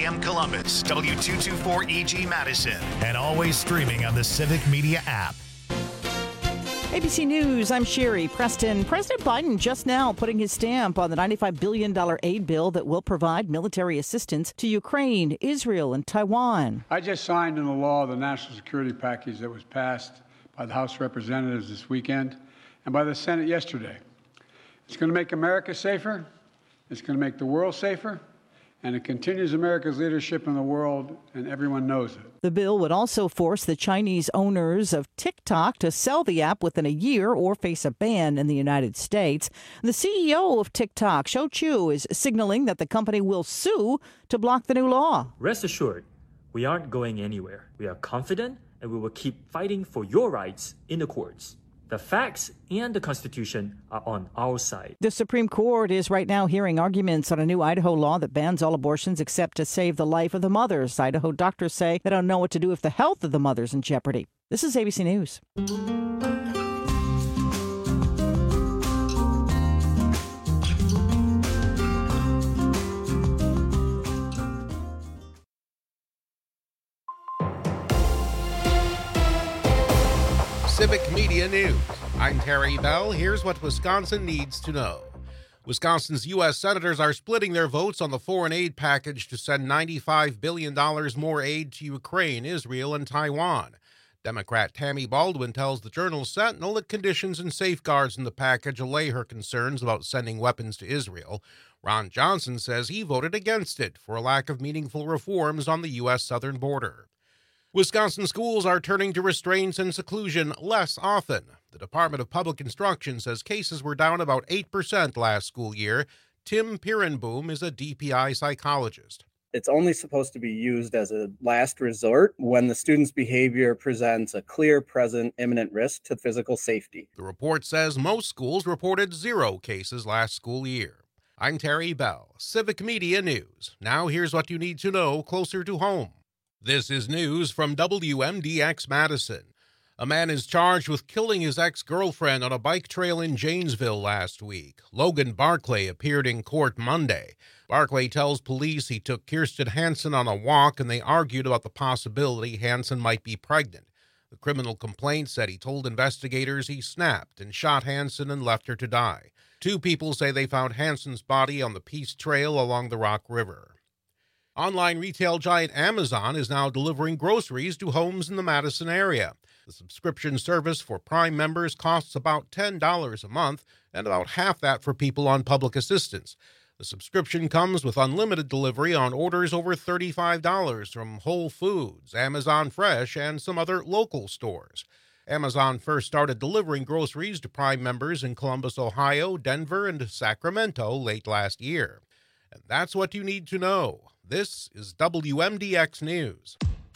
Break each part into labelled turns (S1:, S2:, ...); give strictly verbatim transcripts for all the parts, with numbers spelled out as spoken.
S1: M Columbus, W two twenty-four E G Madison,
S2: and always streaming on the Civic Media app.
S3: A B C News, I'm Sherry Preston. President Biden just now putting his stamp on the ninety-five billion dollars aid bill that will provide military assistance to Ukraine, Israel, and Taiwan.
S4: I just signed into law the national security package that was passed by the House of Representatives this weekend and by the Senate yesterday. It's going to make America safer, it's going to make the world safer, and it continues America's leadership in the world, and everyone knows it.
S3: The bill would also force the Chinese owners of TikTok to sell the app within a year or face a ban in the United States. The C E O of TikTok, Shou Chew, is signaling that the company will sue to block the new law.
S5: Rest assured, we aren't going anywhere. We are confident, and we will keep fighting for your rights in the courts. The facts and the Constitution are on our side.
S3: The Supreme Court is right now hearing arguments on a new Idaho law that bans all abortions except to save the life of the mothers. Idaho doctors say they don't know what to do if the health of the mother's in jeopardy. This is A B C News.
S6: Civic Media News. I'm Terry Bell. Here's what Wisconsin needs to know. Wisconsin's U S senators are splitting their votes on the foreign aid package to send ninety-five billion dollars more aid to Ukraine, Israel, and Taiwan. Democrat Tammy Baldwin tells the Journal Sentinel that conditions and safeguards in the package allay her concerns about sending weapons to Israel. Ron Johnson says he voted against it for a lack of meaningful reforms on the U S southern border. Wisconsin schools are turning to restraints and seclusion less often. The Department of Public Instruction says cases were down about eight percent last school year. Tim Pirenboom is a D P I psychologist.
S7: It's only supposed to be used as a last resort when the student's behavior presents a clear, present, imminent risk to physical safety.
S6: The report says most schools reported zero cases last school year. I'm Terry Bell, Civic Media News. Now here's what you need to know closer to home. This is news from W M D X Madison. A man is charged with killing his ex-girlfriend on a bike trail in Janesville last week. Logan Barclay appeared in court Monday. Barclay tells police he took Kirsten Hansen on a walk and they argued about the possibility Hansen might be pregnant. The criminal complaint said he told investigators he snapped and shot Hansen and left her to die. Two people say they found Hansen's body on the Peace Trail along the Rock River. Online retail giant Amazon is now delivering groceries to homes in the Madison area. The subscription service for Prime members costs about ten dollars a month, and about half that for people on public assistance. The subscription comes with unlimited delivery on orders over thirty-five dollars from Whole Foods, Amazon Fresh, and some other local stores. Amazon first started delivering groceries to Prime members in Columbus, Ohio, Denver, and Sacramento late last year. And that's what you need to know. This is W M D X News.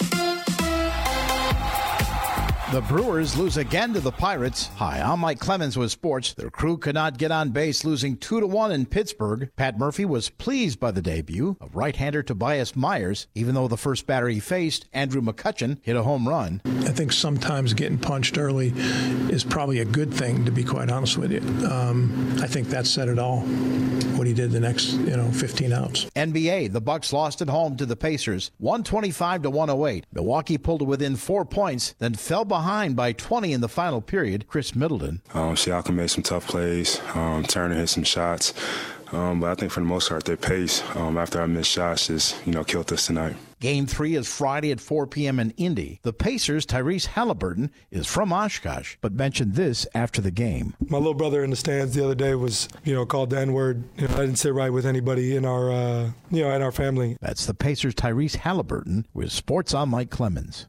S8: The Brewers lose again to the Pirates. Hi, I'm Mike Clemens with sports. Their crew could not get on base, losing two to one in Pittsburgh. Pat Murphy was pleased by the debut of right-hander Tobias Myers, even though the first batter he faced, Andrew McCutchen, hit a home run.
S9: I think sometimes getting punched early is probably a good thing, to be quite honest with you. Um, I think that said it all, what he did the next, you know, fifteen outs.
S8: N B A, the Bucks lost at home to the Pacers, one twenty-five to one oh eight. Milwaukee pulled to within four points, then fell behind by twenty in the final period. Chris Middleton.
S10: Um, Siakam made some tough plays. Um, Turner hit some shots. Um, but I think for the most part, their pace um, after I missed shots just, you know, killed us tonight.
S8: Game three is Friday at four p.m. in Indy. The Pacers' Tyrese Halliburton is from Oshkosh, but mentioned this after the game.
S11: My little brother in the stands the other day was, you know, called the N-word. You know, I didn't sit right with anybody in our, uh, you know, in our family.
S8: That's the Pacers' Tyrese Halliburton with Sports on Mike Clemens.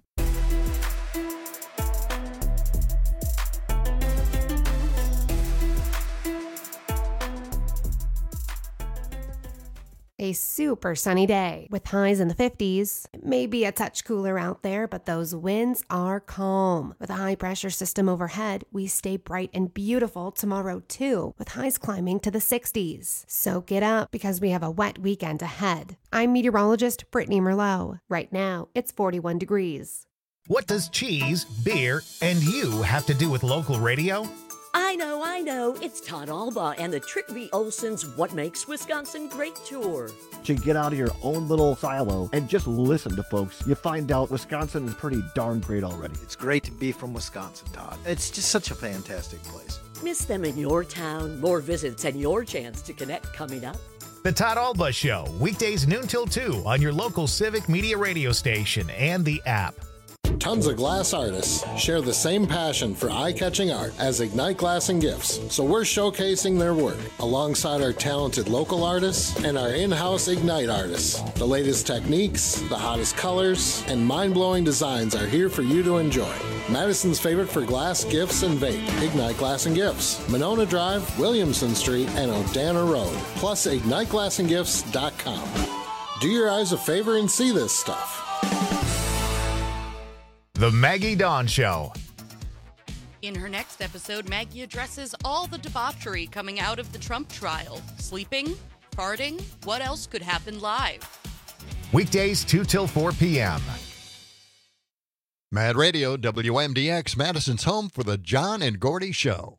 S12: A super sunny day with highs in the fifties. It may be a touch cooler out there, but those winds are calm. With a high pressure system overhead, we stay bright and beautiful tomorrow too, with highs climbing to the sixties. Soak it up because we have a wet weekend ahead. I'm meteorologist Brittany Merlot. Right now, it's forty-one degrees.
S2: What does cheese, beer, and you have to do with local radio?
S13: I know, I know. It's Todd Alba and the Trick V. Olson's What Makes Wisconsin Great tour.
S14: To get out of your own little silo and just listen to folks, you find out Wisconsin is pretty darn great already.
S15: It's great to be from Wisconsin, Todd. It's just such a fantastic place.
S13: Miss them in your town? More visits and your chance to connect coming up.
S2: The Todd Alba Show, weekdays noon till two on your local Civic Media radio station and the app.
S16: Tons of glass artists share the same passion for eye-catching art as Ignite Glass and Gifts, so we're showcasing their work alongside our talented local artists and our in-house Ignite artists. The latest techniques, the hottest colors, and mind-blowing designs are here for you to enjoy. Madison's favorite for glass, gifts, and vape, Ignite Glass and Gifts, Monona Drive, Williamson Street, and Odana Road, plus ignite glass and gifts dot com. Do your eyes a favor and see this stuff.
S2: The Maggie Dawn Show.
S17: In her next episode, Maggie addresses all the debauchery coming out of the Trump trial. Sleeping, farting, what else could happen live?
S2: Weekdays two till four p.m.
S18: Mad Radio, W M D X, Madison's home for the John and Gordy Show.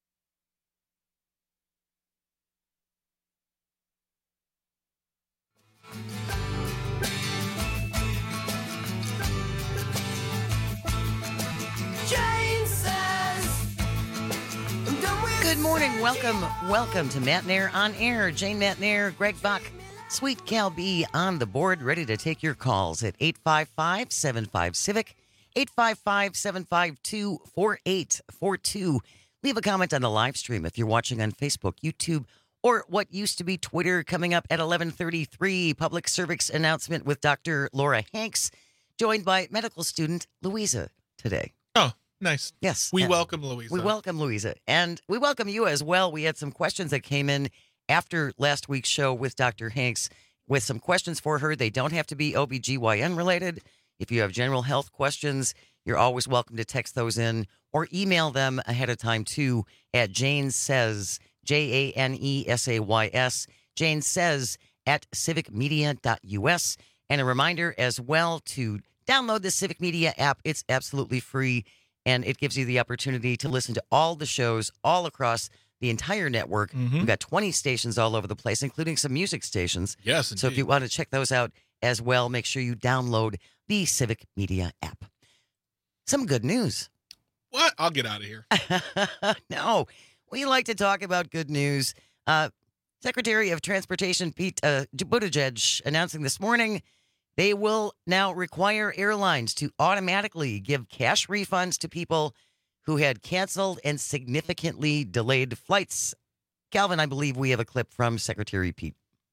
S19: Good morning. Welcome, welcome to Matt Nair on Air. Jane Matt Nair, Greg Buck, Sweet Cal B on the board, ready to take your calls at eight five five, seven five, Civic, eight five five, seven five two, four eight four two. Leave a comment on the live stream if you're watching on Facebook, YouTube, or what used to be Twitter. Coming up at eleven thirty-three, public service announcement with Doctor Laura Hanks, joined by medical student Louisa today.
S20: Oh, nice.
S19: Yes.
S20: We
S19: and
S20: welcome Louisa.
S19: We welcome Louisa. And we welcome you as well. We had some questions that came in after last week's show with Doctor Hanks with some questions for her. They don't have to be O B G Y N related. If you have general health questions, you're always welcome to text those in or email them ahead of time too at Jane Says, J A N E S A Y S, Jane Says at civic media dot U S. And a reminder as well to download the Civic Media app. It's absolutely free. And it gives you the opportunity to listen to all the shows all across the entire network.
S20: Mm-hmm.
S19: We've got twenty stations all over the place, including some music stations.
S20: Yes,
S19: So if you want to check those out as well, make sure you download the Civic Media app. Some good news.
S20: What? I'll get out of here.
S19: No, we like to talk about good news. Uh, Secretary of Transportation Pete uh, Buttigieg announcing this morning they will now require airlines to automatically give cash refunds to people who had canceled and significantly delayed flights. Calvin, I believe we have a clip from Secretary Pete.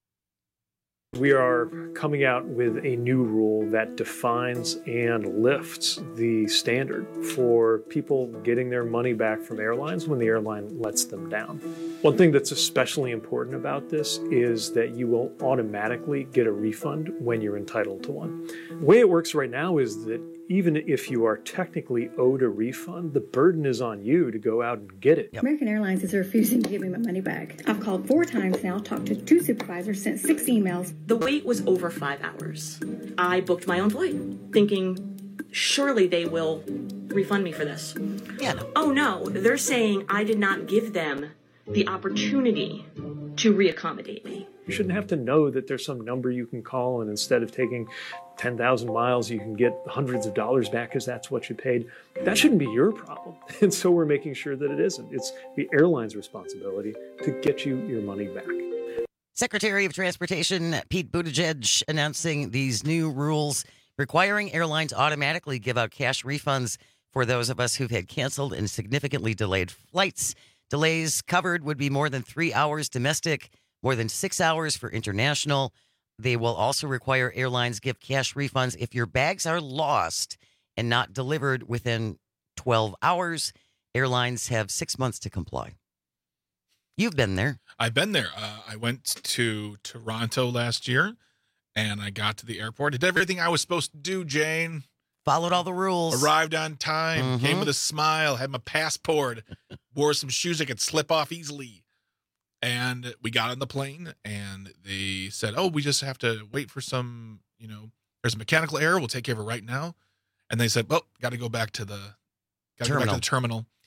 S21: We are coming out with a new rule that defines and lifts the standard for people getting their money back from airlines when the airline lets them down. One thing that's especially important about this is that you will automatically get a refund when you're entitled to one. The way it works right now is that even if you are technically owed a refund, the burden is on you to go out and get it.
S22: Yep. American Airlines is refusing to give me my money back. I've called four times now, talked to two supervisors, sent six emails.
S23: The wait was over five hours. I booked my own flight, thinking surely they will refund me for this.
S19: Yeah.
S23: Oh no, they're saying I did not give them the opportunity to reaccommodate me.
S21: You shouldn't have to know that there's some number you can call, and instead of taking ten thousand miles, you can get hundreds of dollars back because that's what you paid. That shouldn't be your problem. And so we're making sure that it isn't. It's the airline's responsibility to get you your money back.
S19: Secretary of Transportation Pete Buttigieg announcing these new rules requiring airlines automatically give out cash refunds for those of us who've had canceled and significantly delayed flights. Delays covered would be more than three hours domestic, more than six hours for international. They will also require airlines give cash refunds if your bags are lost and not delivered within twelve hours. Airlines have six months to comply. You've been there.
S20: I've been there. Uh, I went to Toronto last year, and I got to the airport. Did everything I was supposed to do, Jane.
S19: Followed all the rules.
S20: Arrived on time.
S19: Mm-hmm.
S20: Came with a smile. Had my passport. Wore some shoes I could slip off easily. And we got on the plane, and they said, oh, we just have to wait for some, you know, there's a mechanical error. We'll take care of it right now. And they said, well, got to go back to the got to go back to the terminal.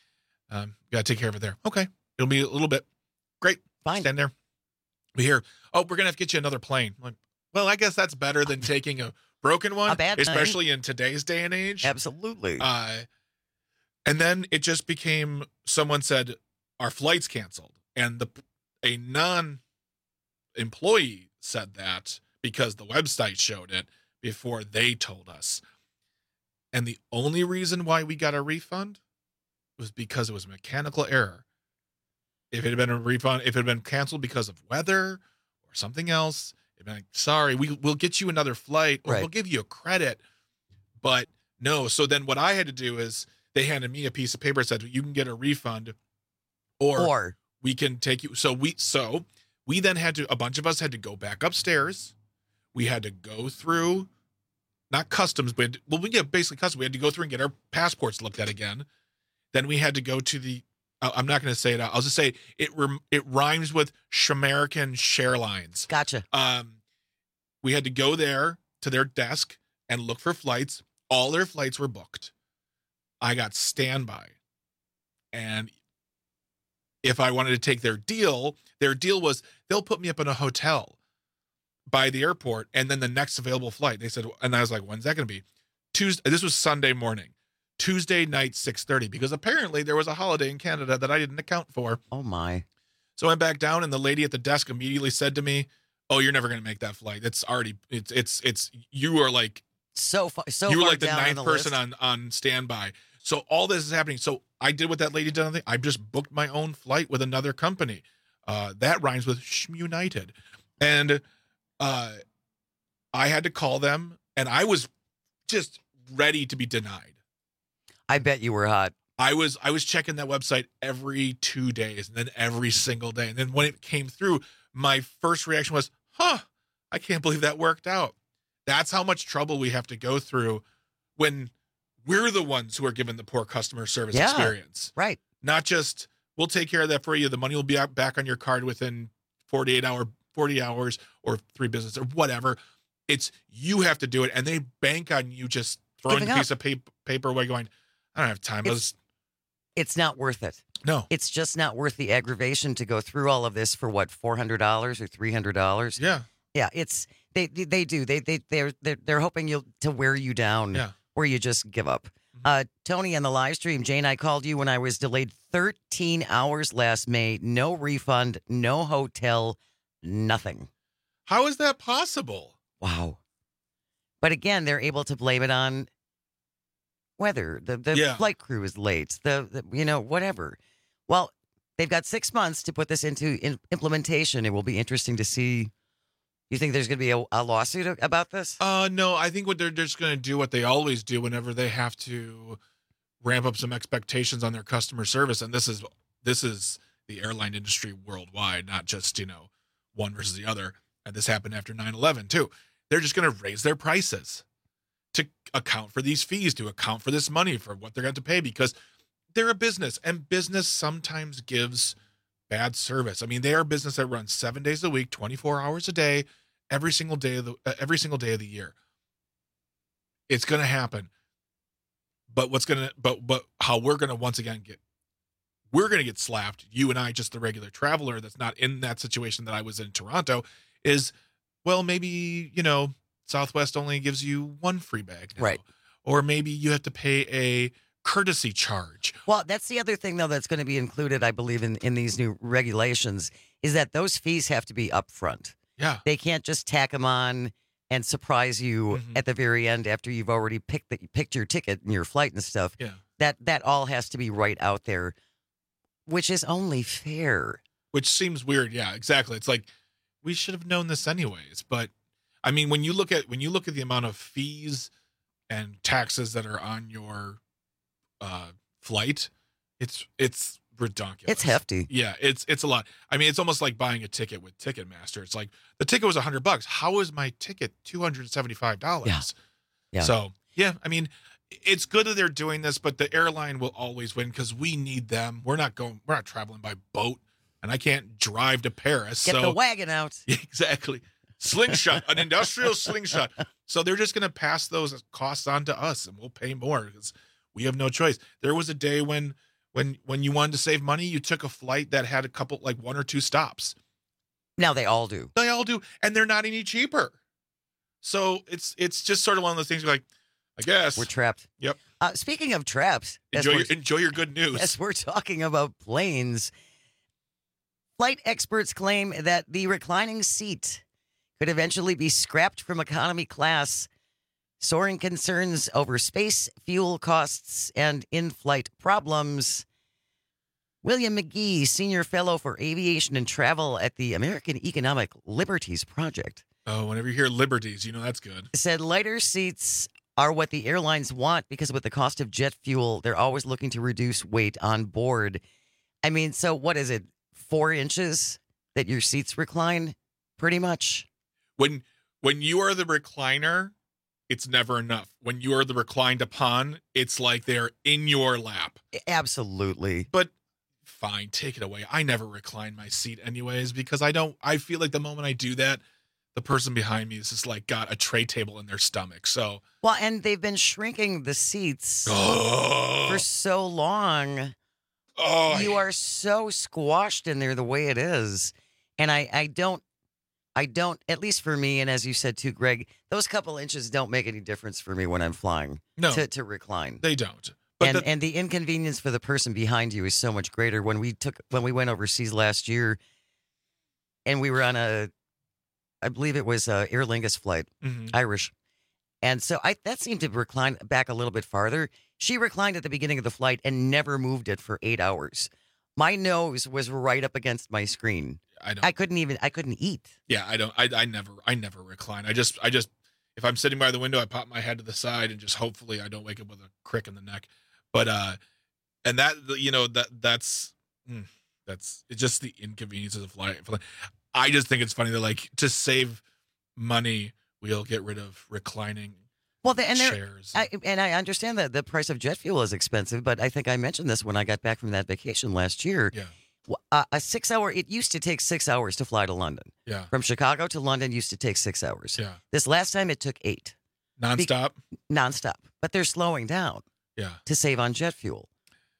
S20: Um, got to take care of it there. Okay. It'll be a little bit. Great.
S19: Fine.
S20: Stand there. We hear, oh, we're going to have to get you another plane. I'm like, well, I guess that's better than taking a broken one,
S19: A bad
S20: especially
S19: plane.
S20: in today's day and age.
S19: Absolutely.
S20: Uh, and then it just became, someone said, our flight's canceled. And the a non-employee said that because the website showed it before they told us. And the only reason why we got a refund was because it was a mechanical error. If it had been a refund, if it had been canceled because of weather or something else, it'd been like, sorry, we, we'll get you another flight or
S19: Right.
S20: we'll give you a credit. But no. So then what I had to do is they handed me a piece of paper that said, you can get a refund or,
S19: Or
S20: we can take you. So we, so we then had to, a bunch of us had to go back upstairs. We had to go through, not customs, but well, we get basically customs. We had to go through and get our passports looked at again. Then we had to go to the, uh, I'm not going to say it out. I'll just say it, rem- it rhymes with Shamerican Sharelines.
S19: Gotcha.
S20: Um, we had to go there to their desk and look for flights. All their flights were booked. I got standby. And if I wanted to take their deal, their deal was they'll put me up in a hotel by the airport and then the next available flight. They said, and I was like, when's that going to be? Tuesday. This was Sunday morning, Tuesday night, six thirty, because apparently there was a holiday in Canada that I didn't account for.
S19: Oh my.
S20: So I went back down and the lady at the desk immediately said to me, oh, you're never going to make that flight. It's already, it's, it's, it's, you are like,
S19: so far, so
S20: you were
S19: far
S20: like the
S19: down on
S20: ninth
S19: the
S20: person
S19: list.
S20: on, on standby. So all this is happening. So I did what that lady did. Nothing. I just booked my own flight with another company. Uh, that rhymes with United. And uh, I had to call them and I was just ready to be denied.
S19: I bet you were hot.
S20: I was, I was checking that website every two days and then every single day. And then when it came through, my first reaction was, huh, I can't believe that worked out. That's how much trouble we have to go through when we're the ones who are given the poor customer service
S19: Yeah,
S20: experience.
S19: Right.
S20: Not just, we'll take care of that for you. The money will be out back on your card within forty-eight hour, forty hours or three business or whatever. It's, you have to do it. And they bank on you just throwing
S19: Giving
S20: a piece
S19: up.
S20: of paper, paper away going, I don't have time. I was,
S19: It's not worth it.
S20: No.
S19: It's just not worth the aggravation to go through all of this for what, four hundred dollars or three hundred dollars?
S20: Yeah.
S19: Yeah, it's they they, they do. They they they're they're they're hoping you to wear you down
S20: Yeah.
S19: where you just give up. Uh Tony, on the live stream, Jane, I called you when I was delayed thirteen hours last May. No refund, no hotel, nothing.
S20: How is that possible?
S19: Wow. But again, they're able to blame it on weather. The the
S20: Yeah.
S19: flight crew is late. The, the you know whatever. Well, they've got six months to put this into in, implementation. It will be interesting to see. You think there's going to be a, a lawsuit about this?
S20: Uh, no, I think what they're just going to do what they always do whenever they have to ramp up some expectations on their customer service. And this is, this is the airline industry worldwide, not just, you know, one versus the other. And this happened after nine eleven too. They're just going to raise their prices to account for these fees, to account for this money, for what they're going to pay, because they're a business and business sometimes gives bad service. I mean, they are a business that runs seven days a week, twenty-four hours a day, every single day of the uh, every single day of the year. It's going to happen. But what's going to but but how we're going to once again get we're going to get slapped, you and I, just the regular traveler that's not in that situation that I was in Toronto, is, well, maybe, you know, Southwest only gives you one free bag now.
S19: Right.
S20: Or maybe you have to pay a courtesy charge.
S19: Well, that's the other thing, though, that's going to be included, I believe, in, in these new regulations, is that those fees have to be upfront.
S20: Yeah.
S19: They can't just tack them on and surprise you
S20: Mhm.
S19: at the very end after you've already picked the, picked your ticket and your flight and stuff.
S20: Yeah.
S19: That that all has to be right out there, which is only fair.
S20: Which seems weird. Yeah, exactly. It's like, we should have known this anyways. But I mean, when you look at when you look at the amount of fees and taxes that are on your uh, flight, it's it's ridiculous.
S19: It's hefty.
S20: Yeah, it's it's a lot. I mean, it's almost like buying a ticket with Ticketmaster. It's like the ticket was a hundred bucks. How is my ticket two hundred and seventy five dollars?
S19: Yeah. Yeah.
S20: So yeah, I mean, it's good that they're doing this, but the airline will always win because we need them. We're not going. We're not traveling by boat, and I can't drive to Paris.
S19: Get
S20: so
S19: the wagon out.
S20: exactly. Slingshot, an industrial slingshot. So they're just going to pass those costs on to us, and we'll pay more because we have no choice. There was a day when when when you wanted to save money, you took a flight that had a couple, like one or two stops.
S19: Now they all do.
S20: They all do, and they're not any cheaper. So it's it's just sort of one of those things where like, I guess
S19: We're trapped.
S20: Yep.
S19: Uh, speaking of traps, as
S20: Enjoy
S19: we're-
S20: your, enjoy your good news.
S19: As we're talking about planes, flight experts claim that the reclining seat could eventually be scrapped from economy class. Soaring concerns over space, fuel costs, and in-flight problems. William McGee, Senior Fellow for Aviation and Travel at the American Economic Liberties Project,
S20: Oh, whenever you hear liberties, you know that's good.
S19: said lighter seats are what the airlines want because with the cost of jet fuel, they're always looking to reduce weight on board. I mean, so what is it? Four inches that your seats recline, pretty much?
S20: When when you are the recliner, it's never enough. When you are the reclined upon, it's like they're in your lap.
S19: Absolutely.
S20: But fine, take it away. I never recline my seat anyways because I don't, I feel like the moment I do that, the person behind me is just like got a tray table in their stomach. So,
S19: Well, and they've been shrinking the seats for so long.
S20: Oh,
S19: you are so squashed in there the way it is. And I, I don't, I don't, at least for me, and as you said too, Greg, those couple inches don't make any difference for me when I'm flying
S20: No.
S19: to, to recline.
S20: they don't. But
S19: and
S20: the-
S19: and the inconvenience for the person behind you is so much greater. When we took when we went overseas last year, and we were on a, I believe it was a Aer Lingus flight,
S20: Mhm.
S19: Irish, and so I that seemed to recline back a little bit farther. She reclined at the beginning of the flight and never moved it for eight hours. My nose was right up against my screen.
S20: I don't.
S19: I couldn't even I couldn't eat.
S20: Yeah, I don't. I, I never. I never recline. I just. I just. If I'm sitting by the window, I pop my head to the side and just hopefully I don't wake up with a crick in the neck. But uh, and that you know that that's mm, that's it's just the inconveniences of flying. I just think it's funny that like to save money, we'll get rid of reclining.
S19: Well, the, and there,
S20: chairs.
S19: I, and I understand that the price of jet fuel is expensive, but I think I mentioned this when I got back from that vacation last year.
S20: Yeah.
S19: Uh, a six hour, it used to take six hours to fly to London.
S20: Yeah.
S19: From Chicago to London used to take six hours.
S20: Yeah.
S19: This last time it took eight.
S20: Nonstop?
S19: Be- nonstop. But they're slowing down.
S20: Yeah.
S19: To save on jet fuel.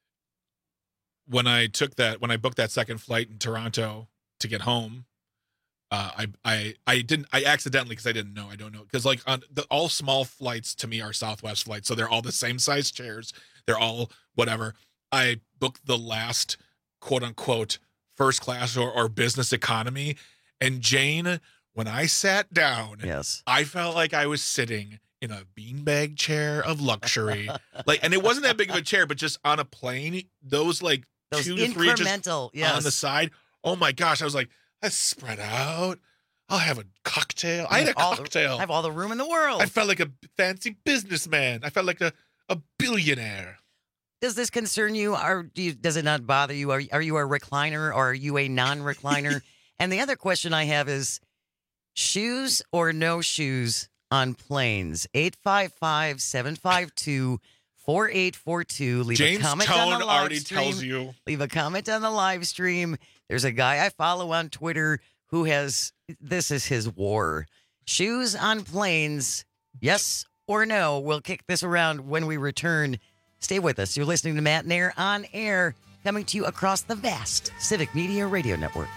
S20: When I took that, when I booked that second flight in Toronto to get home, uh, I I I didn't I accidentally because I didn't know I don't know because like on the all small flights to me are Southwest flights, so they're all the same size chairs, they're all whatever. I booked the last quote unquote first class or, or business economy, and Jane, when I sat down,
S19: yes,
S20: I felt like I was sitting in a beanbag chair of luxury, like, and it wasn't that big of a chair, but just on a plane, those like
S19: Those
S20: two to three inches
S19: incremental, yes.
S20: on the side. Oh my gosh, I was like, let's spread out. I'll have a cocktail. I had a
S19: all
S20: cocktail.
S19: The, I have all the room in the world.
S20: I felt like a fancy businessman. I felt like a, a billionaire.
S19: Does this concern you, or do you, does it not bother you? Are, are you a recliner or are you a non-recliner? And the other question I have is, shoes or no shoes on planes? eight five five, seven five two, four eight four two. Leave
S20: Jane's
S19: a comment
S20: tone
S19: on the live
S20: already
S19: stream.
S20: tells you.
S19: Leave a comment on the live stream. There's a guy I follow on Twitter who has, this is his war. Shoes on planes, yes or no? We'll kick this around when we return. Stay with us. You're listening to Matt Nair on air, coming to you across the vast Civic Media Radio Network.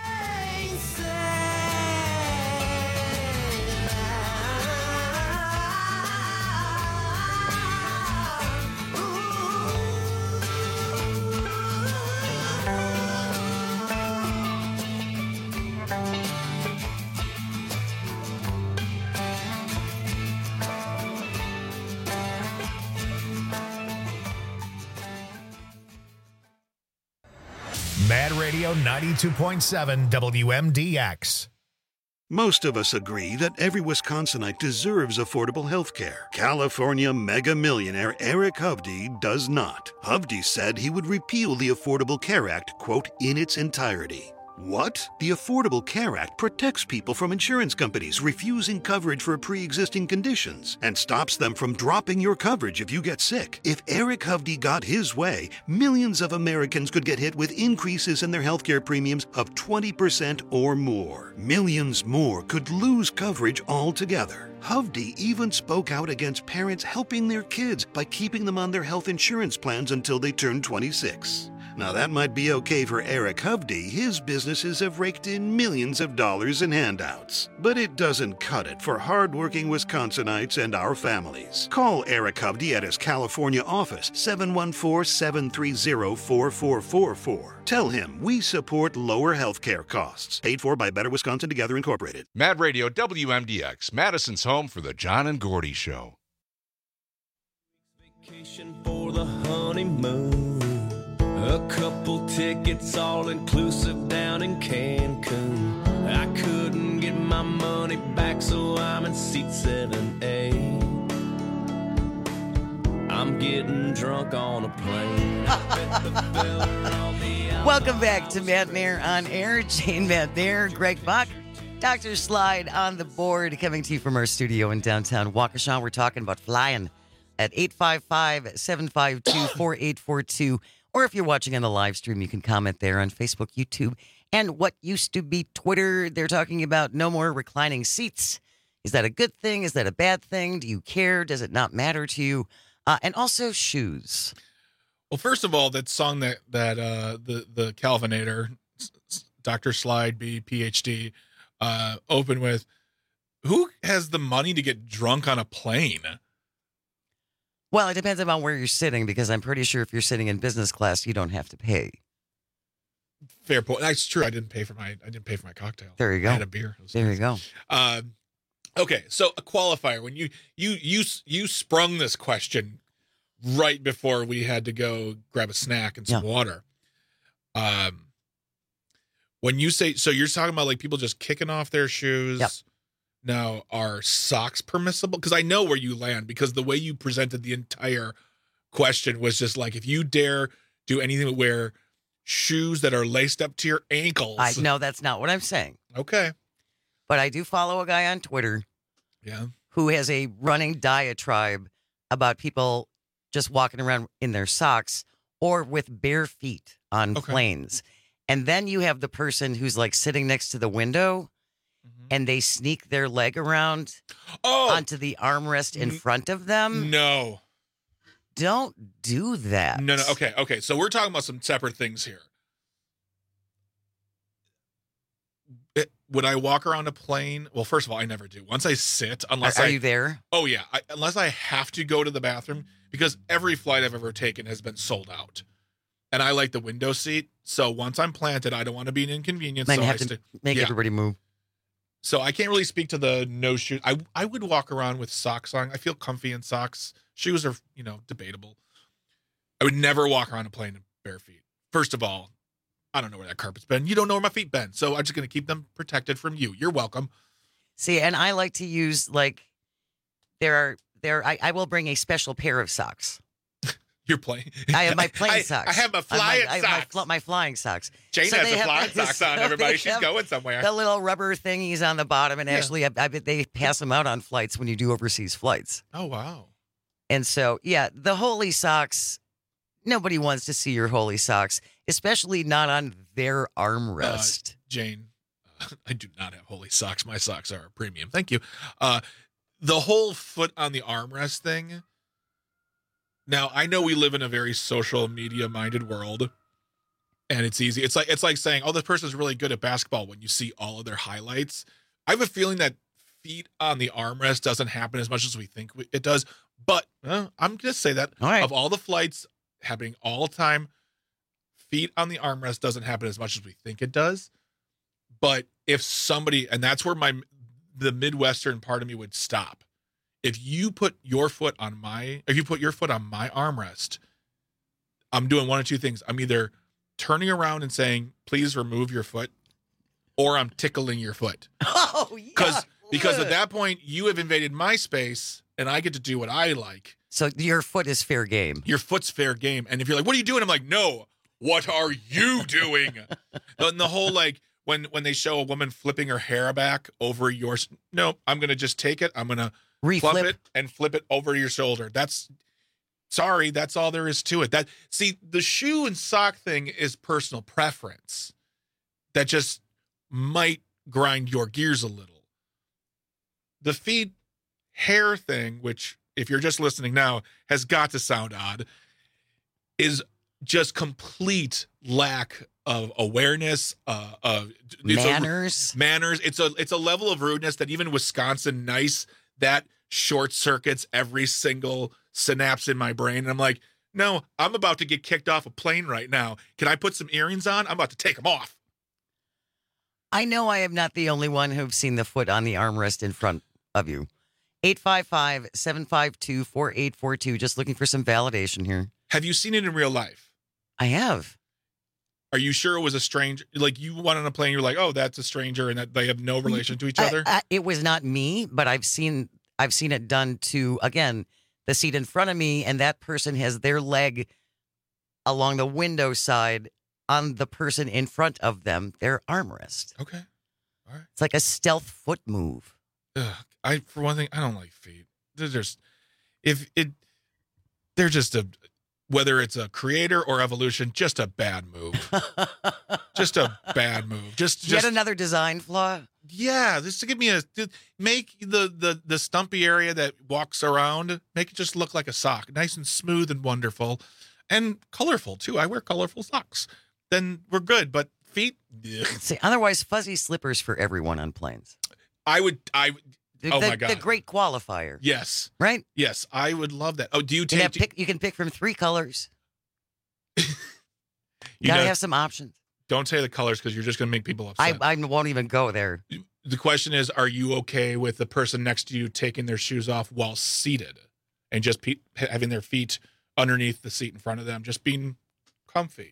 S2: Mad Radio ninety-two point seven W M D X.
S1: Most of us agree that every Wisconsinite deserves affordable health care. California mega millionaire Eric Hovde does not. Hovde said he would repeal the Affordable Care Act, quote, in its entirety. What? The Affordable Care Act protects people from insurance companies refusing coverage for pre-existing conditions and stops them from dropping your coverage if you get sick. If Eric Hovde got his way, millions of Americans could get hit with increases in their healthcare premiums of twenty percent or more. Millions more could lose coverage altogether. Hovde even spoke out against parents helping their kids by keeping them on their health insurance plans until they turn twenty-six. Now that might be okay for Eric Hovde. His businesses have raked in millions of dollars in handouts. But it doesn't cut it for hardworking Wisconsinites and our families. Call Eric Hovde at his California office, seven one four, seven three zero, four four four four. Tell him we support lower health care costs. Paid for by Better Wisconsin Together Incorporated.
S3: Mad Radio W M D X, Madison's home for the John and Gordy Show.
S4: Vacation for the honeymoon. A couple tickets all inclusive down in Cancun. I couldn't get my money back, so I'm in seat seven A. I'm getting drunk on a plane.
S19: Welcome back to Matt and Air on Air. Jane Matt there, Greg Bach, Doctor Slide on the board, coming to you from our studio in downtown Waukesha. We're talking about flying at eight five five, seven five two, four eight four two. Or if you're watching on the live stream, you can comment there on Facebook, YouTube, and what used to be Twitter. They're talking about no more reclining seats. Is that a good thing? Is that a bad thing? Do you care? Does it not matter to you? Uh, and also shoes.
S20: Well, first of all, that song that that uh, the the Calvinator, Doctor Slide B, P H D, uh, opened with, who has the money to get drunk on a plane?
S19: Well, it depends on where you're sitting, because I'm pretty sure if you're sitting in business class, you don't have to pay.
S20: Fair point. That's true. I didn't pay for my I didn't pay for my cocktail.
S19: There you go.
S20: I had a beer.
S19: There nice. you go.
S20: Um, okay, so a qualifier. When you you you you sprung this question right before we had to go grab a snack and some yeah. water. Um, when you say, so you're talking about like people just kicking off their shoes.
S19: Yep.
S20: Now, are socks permissible? Because I know where you land, because the way you presented the entire question was just like, if you dare do anything but wear shoes that are laced up to your ankles.
S19: I no, that's not what I'm saying.
S20: Okay.
S19: But I do follow a guy on Twitter.
S20: Yeah.
S19: Who has a running diatribe about people just walking around in their socks or with bare feet on okay. planes. And then you have the person who's like sitting next to the window. And they sneak their leg around
S20: oh,
S19: onto the armrest in front of them.
S20: No.
S19: Don't do that.
S20: No, no. Okay, okay. So we're talking about some separate things here. It, would I walk around a plane? Well, first of all, I never do. Once I sit, unless
S19: Are,
S20: I...
S19: are you there?
S20: Oh, yeah. I, unless I have to go to the bathroom, because every flight I've ever taken has been sold out. And I like the window seat. So once I'm planted, I don't want to be an inconvenience.
S19: Then
S20: so
S19: you have
S20: I
S19: to
S20: st-
S19: make
S20: yeah.
S19: everybody move.
S20: So I can't really speak to the no shoes. I I would walk around with socks on. I feel comfy in socks. Shoes are, you know, debatable. I would never walk around a plane in bare feet. First of all, I don't know where that carpet's been. You don't know where my feet been. So I'm just going to keep them protected from you. You're welcome.
S19: See, and I like to use, like, there are, there, I, I will bring a special pair of socks.
S20: You're playing.
S19: I have my plane
S20: I,
S19: socks.
S20: I have my flying
S19: my,
S20: socks.
S19: I have my, my flying socks.
S20: Jane
S19: so
S20: has the
S19: have,
S20: flying socks on,
S19: so
S20: everybody. She's
S19: have
S20: going somewhere.
S19: The little rubber thingies on the bottom. And
S20: yeah.
S19: actually, I, I bet they pass them out on flights when you do overseas flights.
S20: Oh, wow.
S19: And so, yeah, the holy socks, nobody wants to see your holy socks, especially not on their armrest.
S20: Uh, Jane, uh, I do not have holy socks. My socks are a premium. Thank you. Uh, the whole foot on the armrest thing. Now, I know we live in a very social media minded world, and it's easy. It's like it's like saying, oh, this person's really good at basketball when you see all of their highlights. I have a feeling that feet on the armrest doesn't happen as much as we think it does. But uh, I'm going to say that
S19: all right.
S20: of all the flights happening all the time, feet on the armrest doesn't happen as much as we think it does. But if somebody, and that's where my the Midwestern part of me would stop. If you put your foot on my, if you put your foot on my armrest, I'm doing one of two things. I'm either turning around and saying, please remove your foot, or I'm tickling your foot.
S19: Oh, yeah.
S20: Because because at that point, you have invaded my space, and I get to do what I like.
S19: So your foot is fair game.
S20: Your foot's fair game. And if you're like, what are you doing? I'm like, no, what are you doing? And the whole like, when when they show a woman flipping her hair back over yours. No, I'm going to just take it. I'm going to flip it and flip it over your shoulder. That's sorry. That's all there is to it. That see, the shoe and sock thing is personal preference. That just might grind your gears a little. The feet hair thing, which if you're just listening now has got to sound odd, is just complete lack of awareness, uh, of
S19: manners.
S20: A, manners. It's a it's a level of rudeness that even Wisconsin nice that short circuits every single synapse in my brain. And I'm like, no, I'm about to get kicked off a plane right now. Can I put some earrings on? I'm about to take them off.
S19: I know I am not the only one who've seen the foot on the armrest in front of you. eight five five, seven five two, four eight four two. Just looking for some validation here.
S20: Have you seen it in real life?
S19: I have.
S20: Are you sure it was a stranger? Like you went on a plane, you're like, oh, that's a stranger, and that they have no relation to each other?
S19: I, I, it was not me, but I've seen I've seen it done to, again, the seat in front of me, and that person has their leg along the window side on the person in front of them, their armrest.
S20: Okay. All right.
S19: It's like a stealth foot move.
S20: Ugh. I, for one thing, I don't like feet. They're just, if it, they're just a, whether it's a creator or evolution, just a bad move. Just a bad move. Just, just
S19: yet another design flaw.
S20: Yeah, just to give me a make the the the stumpy area that walks around, make it just look like a sock, nice and smooth and wonderful, and colorful too. I wear colorful socks. Then we're good. But feet, ugh.
S19: See, otherwise fuzzy slippers for everyone on planes.
S20: I would. I.
S19: The,
S20: oh
S19: the,
S20: my god,
S19: the great qualifier.
S20: Yes.
S19: Right.
S20: Yes, I would love that. Oh, do you
S19: You
S20: take?
S19: can, have pick, you can pick from three colors. you
S20: You
S19: gotta
S20: know-
S19: have some options.
S20: Don't say the colors because you're just going to make people upset.
S19: I, I won't even go there.
S20: The question is, are you okay with the person next to you taking their shoes off while seated and just pe- having their feet underneath the seat in front of them, just being comfy?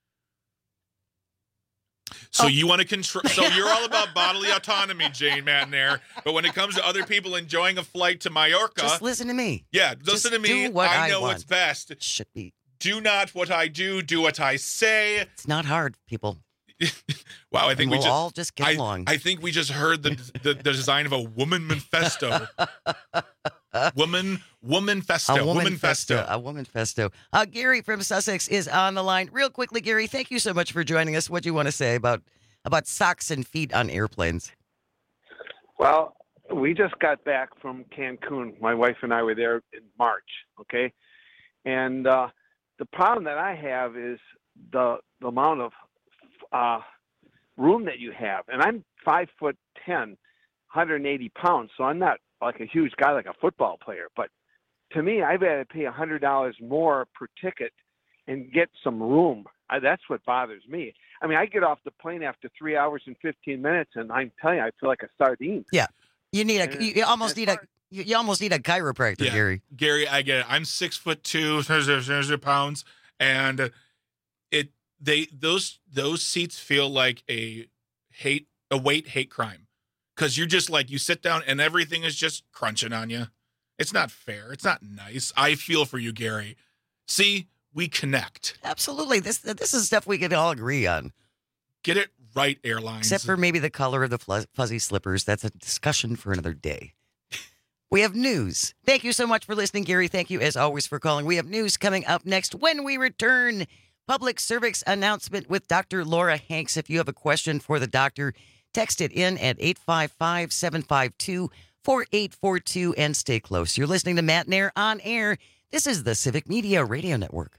S20: So
S19: Oh.
S20: you want to control, so you're all about bodily autonomy, Jane Matnair. But when it comes to other people enjoying a flight to Mallorca,
S19: Just listen to me.
S20: yeah, listen
S19: Just
S20: to me.
S19: do what
S20: I
S19: I
S20: know
S19: want.
S20: what's best.
S19: It should be.
S20: Do not what I do, do what I say.
S19: It's not hard, people.
S20: Wow, I think
S19: And
S20: we
S19: we'll
S20: just
S19: all just get
S20: I,
S19: along.
S20: I think we just heard the, the the design of a woman manifesto. woman woman festo.
S19: A woman,
S20: woman
S19: festo.
S20: festo.
S19: A woman festo. Uh, Gary from Sussex is on the line. Real quickly, Gary, thank you so much for joining us. What do you want to say about about socks and feet on airplanes?
S5: Well, we just got back from Cancun. My wife and I were there in March, okay? And uh, the problem that I have is the, the amount of uh, room that you have. And I'm five foot ten, one hundred eighty pounds, so I'm not like a huge guy like a football player. But to me, I've had to pay one hundred dollars more per ticket and get some room. I, that's what bothers me. I mean, I get off the plane after three hours and fifteen minutes, and I'm telling you, I feel like a sardine.
S19: Yeah, you need a.
S5: And
S19: You, you almost need a. You, you almost need a chiropractor,
S20: Yeah.
S19: Gary.
S20: Gary, I get it. I'm six foot two, pounds, and it they those those seats feel like a hate a weight hate crime because you're just like you sit down and everything is just crunching on you. It's not fair. It's not nice. I feel for you, Gary. See, we connect.
S19: Absolutely. This this is stuff we can all agree on.
S20: Get it right, airlines.
S19: Except for maybe the color of the fuzz- fuzzy slippers. That's a discussion for another day. We have news. Thank you so much for listening, Gary. Thank you, as always, for calling. We have news coming up next when we return. Public service announcement with Doctor Laura Hanks. If you have a question for the doctor, text it in at eight five five, seven five two, four eight four two and stay close. You're listening to Matt Nair on air. This is the Civic Media Radio Network.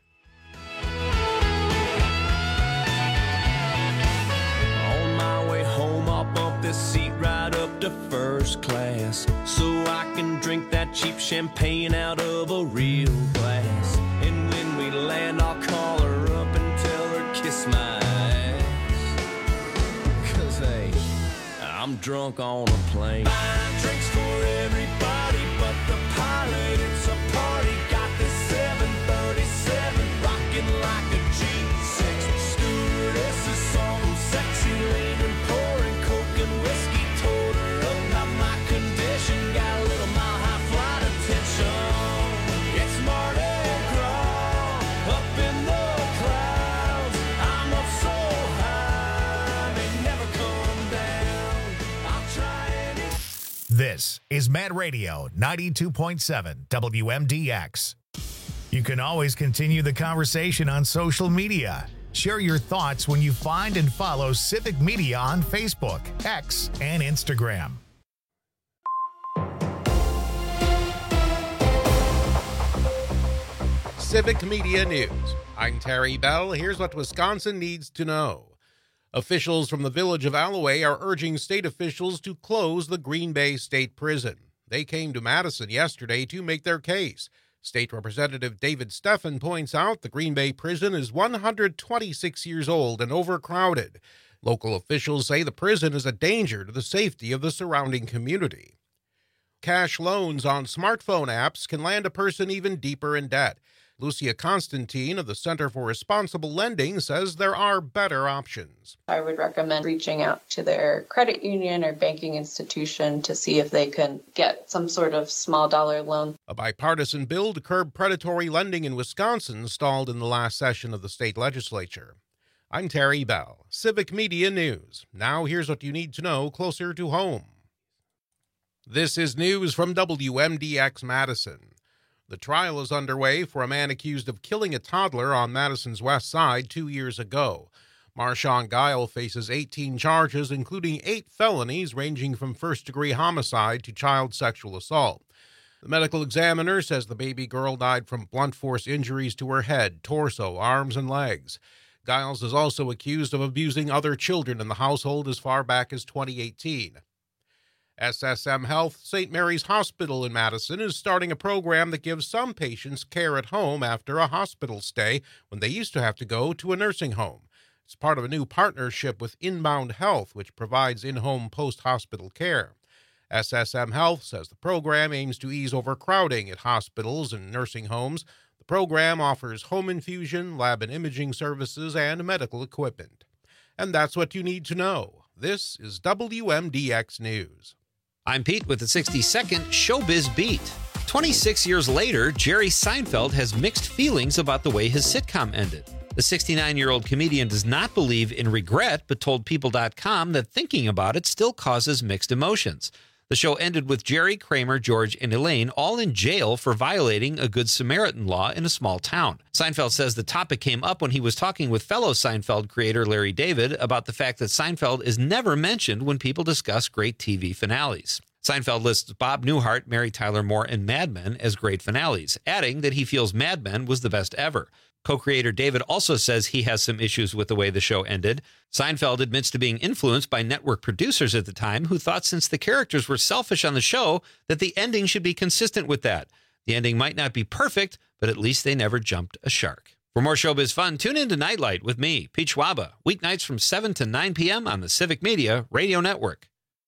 S4: On my way home, I'll bump this seat right up to first class so I can drink that cheap champagne out of a real glass. And when we land, I'll call her up and tell her kiss my ass. 'Cause hey, I'm drunk on a plane. Buying drinks for everybody, but the pilot, it's a party. Got this seven thirty-seven rocking like a G six. Stewardess is some sexy lady pouring coke and whiskey. Told her about my condition. Got a little mile high flight attention. It's Mardi Gras up in the clouds. I'm up so high, they never come
S2: is Mad Radio ninety-two point seven W M D X. You can always continue the conversation on social media. Share your thoughts when you find and follow Civic Media on Facebook, X, and Instagram.
S6: Civic Media News. I'm Terry Bell. Here's what Wisconsin needs to know. Officials from the village of Alloway are urging state officials to close the Green Bay State Prison. They came to Madison yesterday to make their case. State Representative David Steffen points out the Green Bay prison is one hundred twenty-six years old and overcrowded. Local officials say the prison is a danger to the safety of the surrounding community. Cash loans on smartphone apps can land a person even deeper in debt. Lucia Constantine of the Center for Responsible Lending says there are better options.
S7: I would recommend reaching out to their credit union or banking institution to see if they can get some sort of small dollar loan.
S6: A bipartisan bill to curb predatory lending in Wisconsin stalled in the last session of the state legislature. I'm Terry Bell, Civic Media News. Now here's what you need to know closer to home. This is news from W M D X Madison. The trial is underway for a man accused of killing a toddler on Madison's west side two years ago. Marshawn Guile faces eighteen charges, including eight felonies ranging from first-degree homicide to child sexual assault. The medical examiner says the baby girl died from blunt force injuries to her head, torso, arms, and legs. Giles is also accused of abusing other children in the household as far back as twenty eighteen. S S M Health Saint Mary's Hospital in Madison is starting a program that gives some patients care at home after a hospital stay when they used to have to go to a nursing home. It's part of a new partnership with Inbound Health, which provides in-home post-hospital care. S S M Health says the program aims to ease overcrowding at hospitals and nursing homes. The program offers home infusion, lab and imaging services, and medical equipment. And that's what you need to know. This is W M D X News.
S9: I'm Pete with the sixty-second Showbiz Beat. twenty-six years later, Jerry Seinfeld has mixed feelings about the way his sitcom ended. The sixty-nine-year-old comedian does not believe in regret, but told People dot com that thinking about it still causes mixed emotions. The show ended with Jerry, Kramer, George, and Elaine all in jail for violating a Good Samaritan law in a small town. Seinfeld says the topic came up when he was talking with fellow Seinfeld creator Larry David about the fact that Seinfeld is never mentioned when people discuss great T V finales. Seinfeld lists Bob Newhart, Mary Tyler Moore, and Mad Men as great finales, adding that he feels Mad Men was the best ever. Co-creator David also says he has some issues with the way the show ended. Seinfeld admits to being influenced by network producers at the time who thought since the characters were selfish on the show that the ending should be consistent with that. The ending might not be perfect, but at least they never jumped a shark. For more showbiz fun, tune in to Nightlight with me, Pete Schwaba, weeknights from seven to nine p.m. on the Civic Media Radio Network.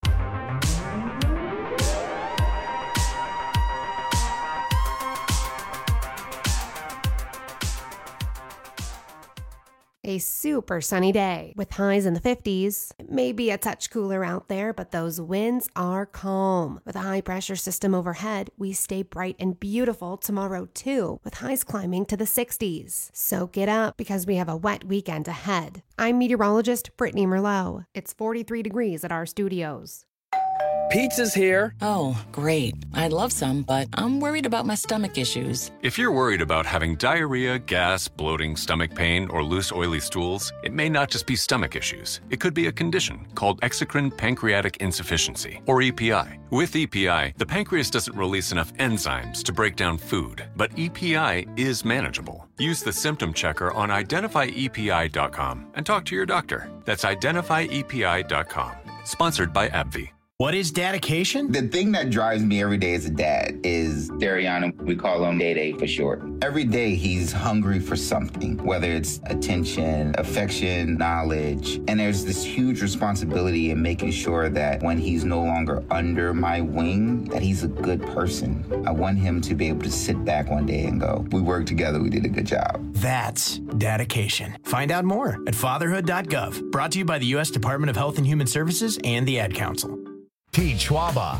S12: A super sunny day with highs in the fifties. It may be a touch cooler out there, but those winds are calm. With a high pressure system overhead, we stay bright and beautiful tomorrow too, with highs climbing to the sixties. Soak it up because we have a wet weekend ahead. I'm meteorologist Brittany Merlot. It's forty-three degrees at our studios.
S24: Pizza's here.
S25: Oh, great. I'd love some, but I'm worried about my stomach issues.
S26: If you're worried about having diarrhea, gas, bloating, stomach pain, or loose, oily stools, it may not just be stomach issues. It could be a condition called exocrine pancreatic insufficiency, or E P I. With E P I, the pancreas doesn't release enough enzymes to break down food, but E P I is manageable. Use the symptom checker on identify E P I dot com and talk to your doctor. That's identify E P I dot com. Sponsored by AbbVie.
S27: What is dedication? The thing that drives me every day as a dad is Dariana. We call him Day Day for short. Every day he's hungry for something, whether it's attention, affection, knowledge. And there's this huge responsibility in making sure that when he's no longer under my wing, that he's a good person. I want him to be able to sit back one day and go, we worked together, we did a good job.
S28: That's dedication. Find out more at fatherhood dot gov. Brought to you by the U S Department of Health and Human Services and the Ad Council.
S2: Pete Schwaba.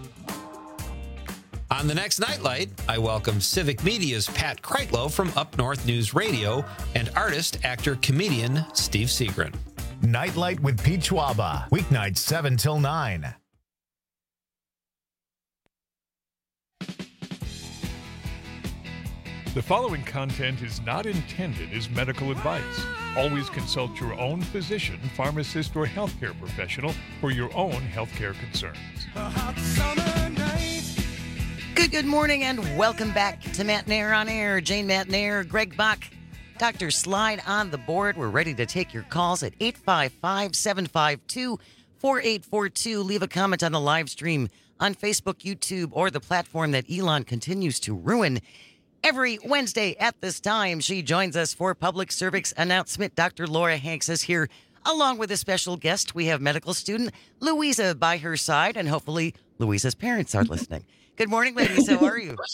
S9: On the next Nightlight, I welcome Civic Media's Pat Kreitlow from Up North News Radio and artist, actor, comedian Steve Seagren.
S2: Nightlight with Pete Schwaba, weeknights seven till nine.
S8: The following content is not intended as medical advice. Always consult your own physician, pharmacist, or healthcare professional for your own healthcare concerns.
S19: Good, good morning, and welcome back to Matt Nair on Air. Jane Matt Nair, Greg Bach, Doctor Slide on the board. We're ready to take your calls at eight five five, seven five two, four eight four two. Leave a comment on the live stream on Facebook, YouTube, or the platform that Elon continues to ruin. Every Wednesday at this time, she joins us for public service announcement. Doctor Laura Hanks is here, along with a special guest. We have medical student Louisa by her side, and hopefully Louisa's parents are listening. Good morning, ladies. How are you?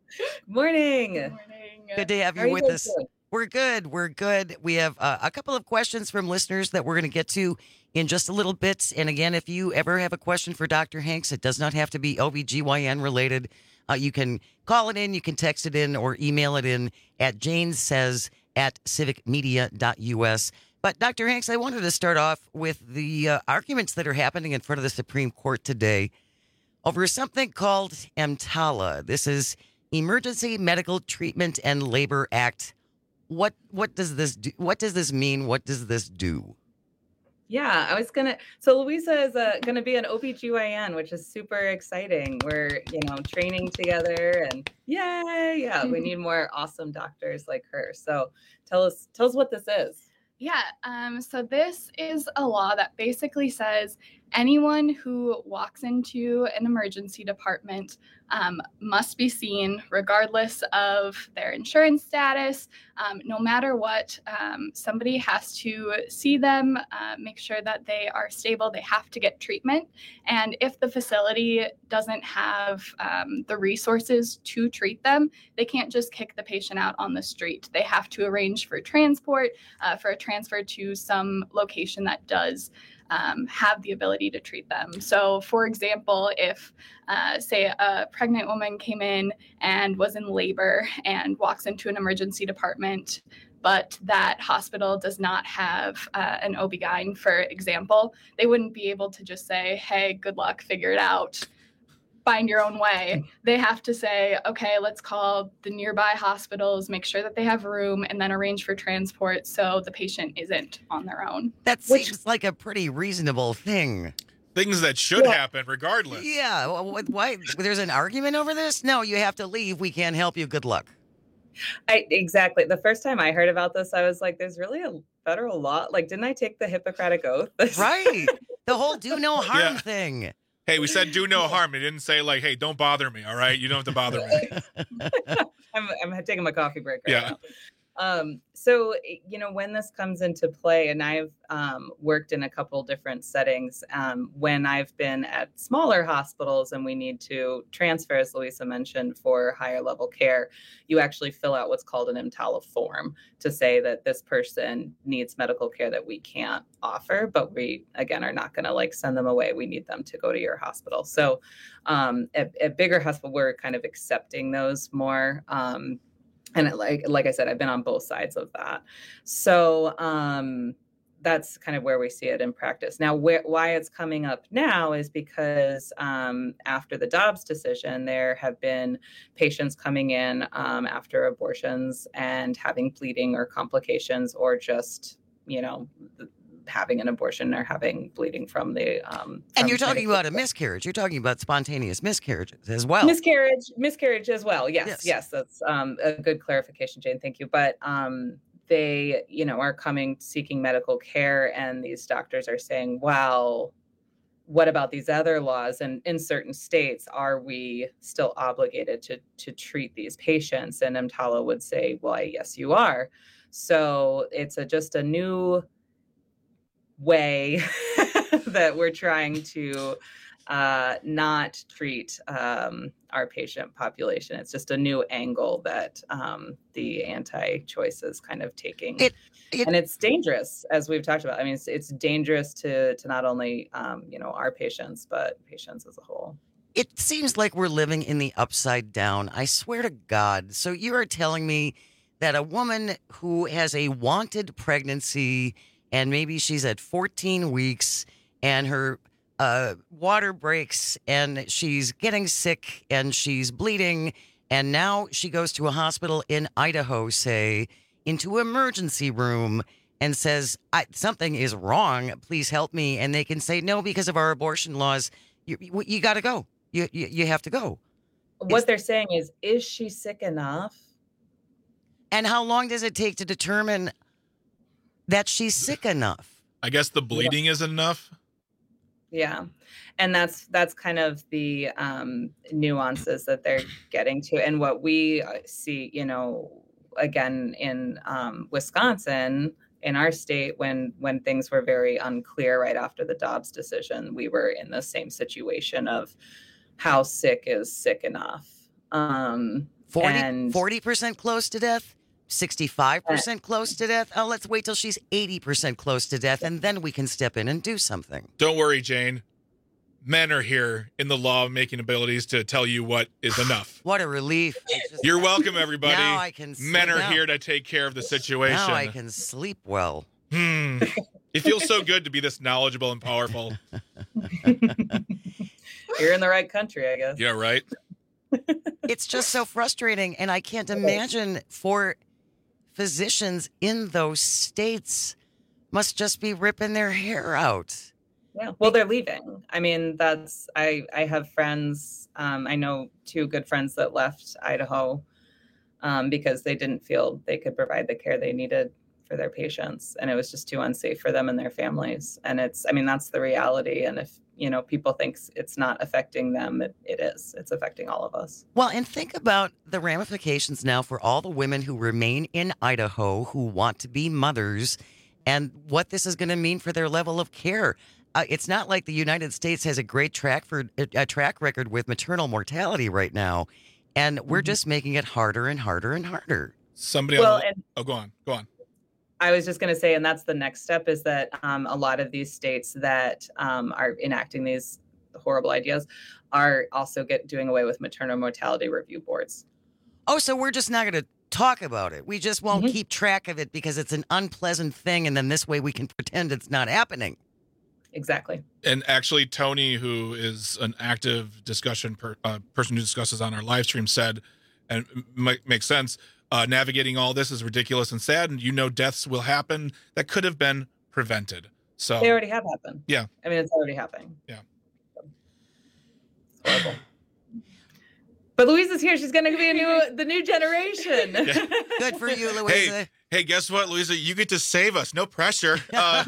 S10: Morning. Good morning.
S19: Good to have you
S10: How are
S19: with
S10: you
S19: us.
S10: doing?
S19: We're good. We're good. We have uh, a couple of questions from listeners that we're going to get to in just a little bit. And again, if you ever have a question for Doctor Hanks, it does not have to be O B G Y N related. Uh, you can call it in, you can text it in, or email it in at janesays at civicmedia dot U S. But Doctor Hanks, I wanted to start off with the uh, arguments that are happening in front of the Supreme Court today over something called EMTALA. This is Emergency Medical Treatment and Labor Act. What what does this do? What does this mean? What does this do?
S10: Yeah, I was gonna. So Louisa is uh, gonna be an O B G Y N, which is super exciting. We're you know training together, and yay, yeah, we need more awesome doctors like her. So tell us, tell us what this is.
S11: Yeah, um, so this is a law that basically says anyone who walks into an emergency department um, must be seen regardless of their insurance status. Um, no matter what, um, somebody has to see them, uh, make sure that they are stable. They have to get treatment. And if the facility doesn't have um, the resources to treat them, they can't just kick the patient out on the street. They have to arrange for transport, uh, for a transfer to some location that does Um, have the ability to treat them. So, for example, if, uh, say, a pregnant woman came in and was in labor and walks into an emergency department, but that hospital does not have uh, an O B G Y N, for example, they wouldn't be able to just say, hey, good luck, figure it out. Find your own way. They have to say, okay, let's call the nearby hospitals, make sure that they have room, and then arrange for transport so the patient isn't on their own.
S19: That seems like a pretty reasonable thing.
S20: Things that should yeah. happen regardless.
S19: Yeah. Why? There's an argument over this? No, you have to leave. We can't help you. Good luck.
S10: I, exactly. The first time I heard about this, I was like, there's really a federal law. Like, didn't I take the Hippocratic Oath?
S19: Right. The whole do no harm
S20: yeah.
S19: thing.
S20: Hey, we said do no harm. It didn't say like, hey, don't bother me. All right. You don't have to bother me.
S10: I'm, I'm taking my coffee break right
S20: yeah.
S10: now. Um, so, you know, when this comes into play, and I've um, worked in a couple different settings, um, when I've been at smaller hospitals and we need to transfer, as Louisa mentioned, for higher level care, you actually fill out what's called an EMTALA form to say that this person needs medical care that we can't offer, but we, again, are not going to like send them away. We need them to go to your hospital. So um, at, at bigger hospital, we're kind of accepting those more. Um, And like like I said, I've been on both sides of that. So um, that's kind of where we see it in practice. Now, where, why it's coming up now is because um, after the Dobbs decision, there have been patients coming in um, after abortions and having bleeding or complications, or just, you know, having an abortion or having bleeding from the um
S19: and
S10: from
S19: you're talking
S10: medical-
S19: about a miscarriage. You're talking about spontaneous miscarriages as well.
S10: miscarriage miscarriage as well. Yes,
S19: Yes.
S10: yes, that's um a good clarification, Jane. Thank you. But um they, you know, are coming seeking medical care, and these doctors are saying, well, what about these other laws? And in certain states, are we still obligated to to treat these patients? And EMTALA would say, well, yes, you are. So it's a just a new way that we're trying to uh, not treat um, our patient population. It's just a new angle that um, the anti-choice is kind of taking.
S19: It, it,
S10: and it's dangerous, as we've talked about. I mean, it's, it's dangerous to, to not only, um, you know, our patients, but patients as a whole.
S19: It seems like we're living in the upside down. I swear to God. So you are telling me that a woman who has a wanted pregnancy, and maybe she's at fourteen weeks, and her uh, water breaks, and she's getting sick, and she's bleeding, And now she goes to a hospital in Idaho, say, into emergency room and says, I, something is wrong. Please help me. And they can say, no, because of our abortion laws, you, you, you got to go. You, you you have to go.
S10: What they're saying is, is she sick enough?
S19: And how long does it take to determine that she's sick enough?
S20: I guess the bleeding yeah. is enough.
S10: Yeah. And that's that's kind of the um, nuances that they're getting to. And what we see, you know, again, in um, Wisconsin, in our state, when when things were very unclear right after the Dobbs decision, we were in the same situation of how sick is sick enough. Um,
S19: forty percent close to death, sixty-five percent close to death. Oh, let's wait till she's eighty percent close to death, and then we can step in and do something.
S20: Don't worry, Jane. Men are here in the law-making abilities to tell you what is enough.
S19: What a relief.
S20: Just, You're welcome, everybody.
S19: Now I can sleep.
S20: Men are
S19: now.
S20: here to take care of the situation.
S19: Now I can sleep well.
S20: Hmm. It feels so good to be this knowledgeable and powerful.
S10: You're in the right country, I guess.
S20: Yeah, right?
S19: It's just so frustrating, and I can't imagine for physicians in those states must just be ripping their hair out.
S10: Yeah, well, they're leaving. I mean, that's, I, I have friends, um, I know two good friends that left Idaho um, because they didn't feel they could provide the care they needed for their patients. And it was just too unsafe for them and their families. And it's, I mean, that's the reality. And if, you know, people think it's not affecting them, it, it is. It's affecting all of us.
S19: Well, and think about the ramifications now for all the women who remain in Idaho who want to be mothers and what this is going to mean for their level of care. Uh, it's not like the United States has a great track for a track record with maternal mortality right now, and we're mm-hmm. just making it harder and harder and harder.
S20: Somebody,
S10: well,
S20: on the,
S10: and
S20: oh, go on, go on.
S10: I was just going to say, and that's the next step, is that um, a lot of these states that um, are enacting these horrible ideas are also get doing away with maternal mortality review boards.
S19: Oh, so we're just not going to talk about it. We just won't mm-hmm. keep track of it because it's an unpleasant thing, and then this way we can pretend it's not happening.
S10: Exactly.
S20: And actually, Tony, who is an active discussion per, uh, person who discusses on our live stream, said, and m- makes sense, uh, navigating all this is ridiculous and sad, and you know deaths will happen that could have been prevented. So
S10: they already have happened.
S20: Yeah.
S10: I mean, it's already happening.
S20: Yeah.
S10: It's horrible. But Louisa's here. She's going to be a new, the new generation.
S20: Yeah.
S19: Good for you, Louisa.
S20: Hey, hey, guess what, Louisa? You get to save us. No pressure. Uh,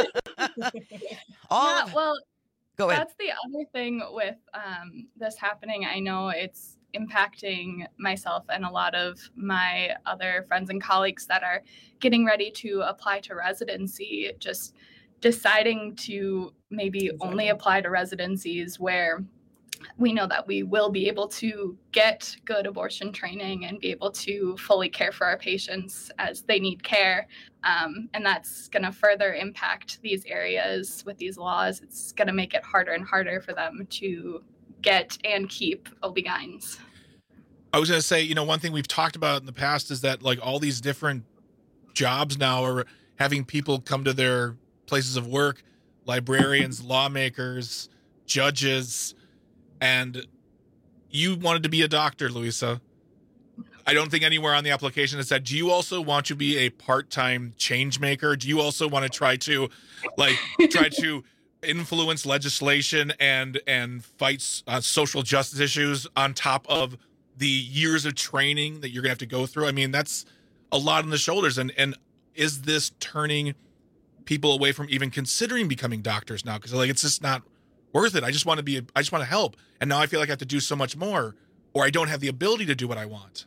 S19: All
S11: yeah,
S19: of,
S11: well,
S19: go ahead.
S11: That's the other thing with um, this happening. I know it's impacting myself and a lot of my other friends and colleagues that are getting ready to apply to residency, just deciding to maybe exactly. only apply to residencies where we know that we will be able to get good abortion training and be able to fully care for our patients as they need care. Um, and that's going to further impact these areas with these laws. It's going to make it harder and harder for them to get and keep O B G Y Ns.
S20: I was going to say, you know, one thing we've talked about in the past is that like all these different jobs now are having people come to their places of work, librarians, lawmakers, judges. And you wanted to be a doctor, Louisa. I don't think anywhere on the application it said, do you also want to be a part-time change maker? Do you also want to try to like try to influence legislation and and fight uh, social justice issues on top of the years of training that you're going to have to go through? I mean, that's a lot on the shoulders. And and is this turning people away from even considering becoming doctors now? Because like it's just not worth it. I just want to be, a, I just want to help. And now I feel like I have to do so much more, or I don't have the ability to do what I want.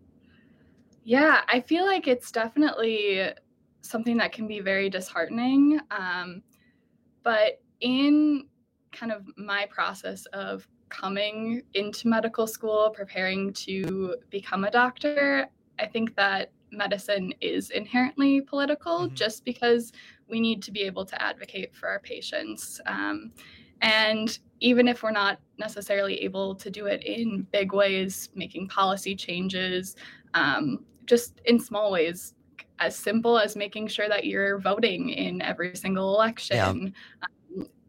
S11: Yeah, I feel like it's definitely something that can be very disheartening. Um, but in kind of my process of coming into medical school, preparing to become a doctor, I think that medicine is inherently political mm-hmm. just because we need to be able to advocate for our patients. Um, And even if we're not necessarily able to do it in big ways, making policy changes, um, just in small ways, as simple as making sure that you're voting in every single election.
S19: Yeah.
S11: Um,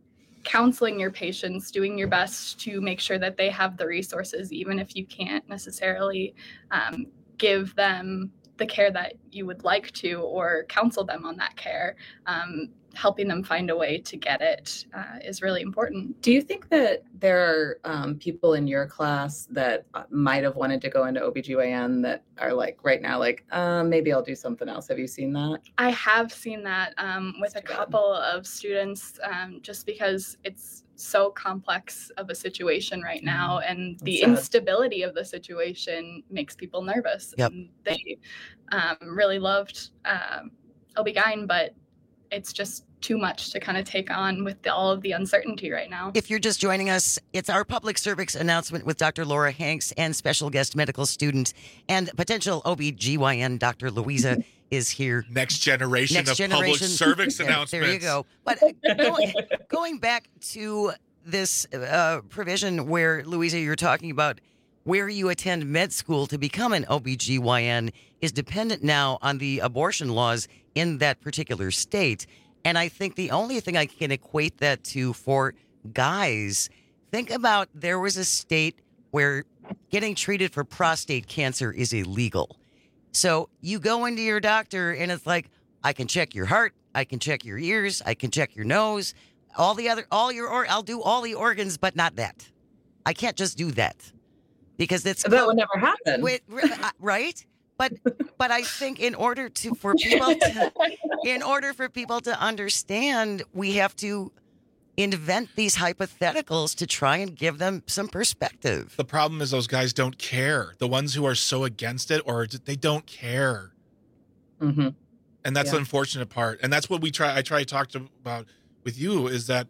S11: counseling your patients, doing your best to make sure that they have the resources, even if you can't necessarily um, give them the care that you would like to or counsel them on that care. Um, helping them find a way to get it uh, is really important.
S10: Do you think that there are um, people in your class that might have wanted to go into O B G Y N that are like right now, like, uh, maybe I'll do something else? Have you seen that?
S11: I have seen that um, with a couple of students, um, just because it's so complex of a situation right now, and the
S10: sad.
S11: instability of the situation makes people nervous.
S19: Yep.
S11: And they um, really loved um, O B G Y N, but it's just too much to kind of take on with the, all of the uncertainty right now.
S19: If you're just joining us, it's our public service announcement with Doctor Laura Hanks and special guest medical student and potential O B G Y N Doctor Louisa is here.
S20: Next generation
S19: Next
S20: of
S19: generation.
S20: public service
S19: there,
S20: announcements.
S19: There you go. But going, going back to this uh, provision where, Louisa, you're talking about where you attend med school to become an O B G Y N is dependent now on the abortion laws in that particular state. And I think the only thing I can equate that to for guys, think about there was a state where getting treated for prostate cancer is illegal. So you go into your doctor and it's like, I can check your heart, I can check your ears, I can check your nose, all the other, all your, or I'll do all the organs, but not that. I can't just do that because that's
S10: that would never happen.
S19: Wait, right? But but I think in order to for people to, in order for people to understand, we have to invent these hypotheticals to try and give them some perspective.
S20: The problem is those guys don't care. The ones who are so against it, or they don't care.
S10: Mm-hmm.
S20: And that's
S10: Yeah.
S20: the unfortunate part. And that's what we try. I try to talk to, about with you is that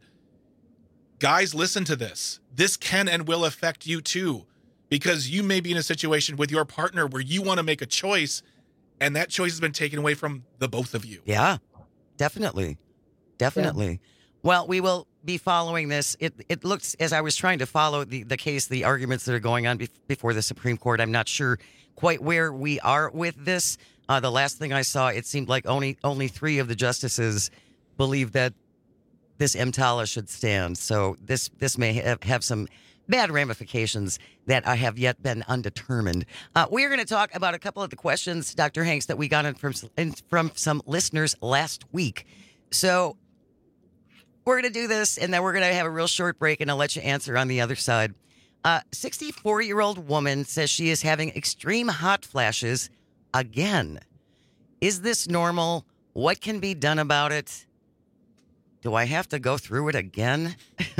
S20: guys, listen to this. This can and will affect you too. Because you may be in a situation with your partner where you want to make a choice, and that choice has been taken away from the both of you.
S19: Yeah, definitely. Definitely. Yeah. Well, we will be following this. It it looks, as I was trying to follow the, the case, the arguments that are going on be- before the Supreme Court, I'm not sure quite where we are with this. Uh, the last thing I saw, it seemed like only only three of the justices believe that this EMTALA should stand. So this, this may have, have some bad ramifications that I have yet been undetermined. Uh, we're going to talk about a couple of the questions, Doctor Hanks, that we got in from, in, from some listeners last week. So we're going to do this, and then we're going to have a real short break, and I'll let you answer on the other side. A sixty-four-year-old woman says she is having extreme hot flashes again. Is this normal? What can be done about it? Do I have to go through it again?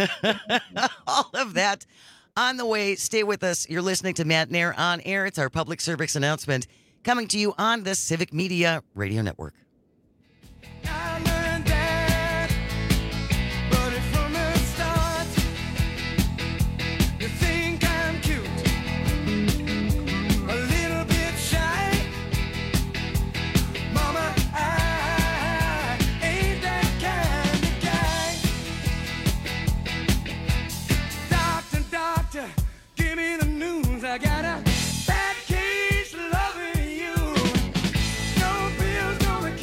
S19: All of that on the way. Stay with us. You're listening to Matt Nair on Air. It's our public service announcement coming to you on the Civic Media Radio Network.
S13: I got a bad case loving you. No feel's gonna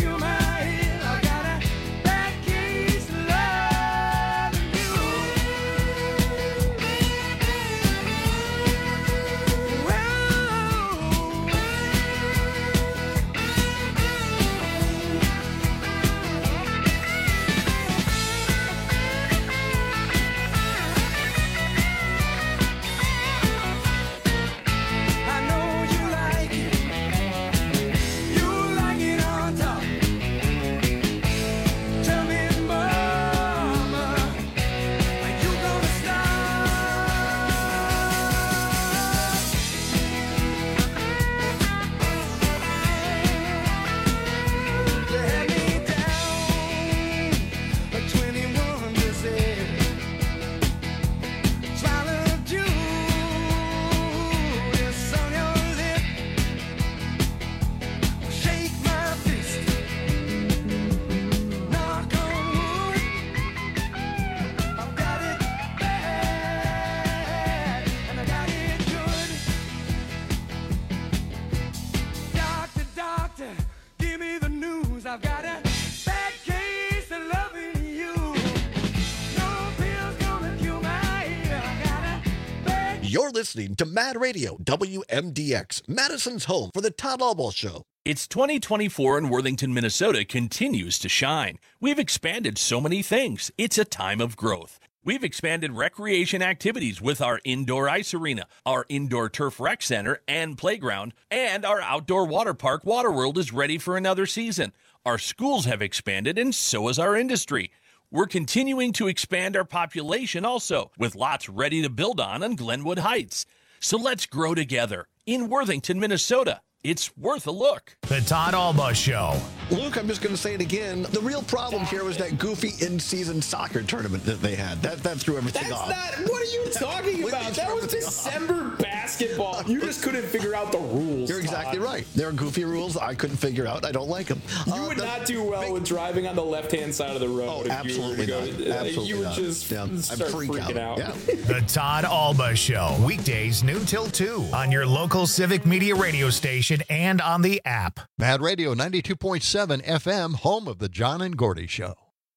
S13: listening to Mad Radio, W M D X, Madison's home for the Todd Albaugh Show.
S14: It's twenty twenty-four and Worthington, Minnesota continues to shine. We've expanded so many things. It's a time of growth. We've expanded recreation activities with our indoor ice arena, our indoor turf rec center and playground, and our outdoor water park, Waterworld, is ready for another season. Our schools have expanded, and so has our industry. We're continuing to expand our population also, with lots ready to build on on Glenwood Heights. So let's grow together in Worthington, Minnesota. It's worth a look.
S2: The Todd Albaugh Show.
S13: Luke, I'm just going to say it again. The real problem here was that goofy in-season soccer tournament that they had. That that threw everything
S15: That's
S13: off.
S15: not. What are you talking about? That was December basketball. You just couldn't figure out the rules.
S13: You're exactly
S15: Todd.
S13: right. There are goofy rules I couldn't figure out. I don't like them.
S15: You
S13: Uh,
S15: would
S13: the-
S15: not do well with driving on the left-hand side of the road.
S13: Oh,
S15: if
S13: absolutely
S15: you were
S13: not.
S15: to go,
S13: Absolutely
S15: You would
S13: not.
S15: just
S13: Yeah, I'd
S15: start
S13: freak
S15: freaking
S13: out.
S15: out.
S13: Yeah.
S2: The Todd Albaugh Show, weekdays noon till two on your local Civic Media radio station and on the app.
S16: Mad Radio ninety-two point seven F M, home of the John and Gordy Show.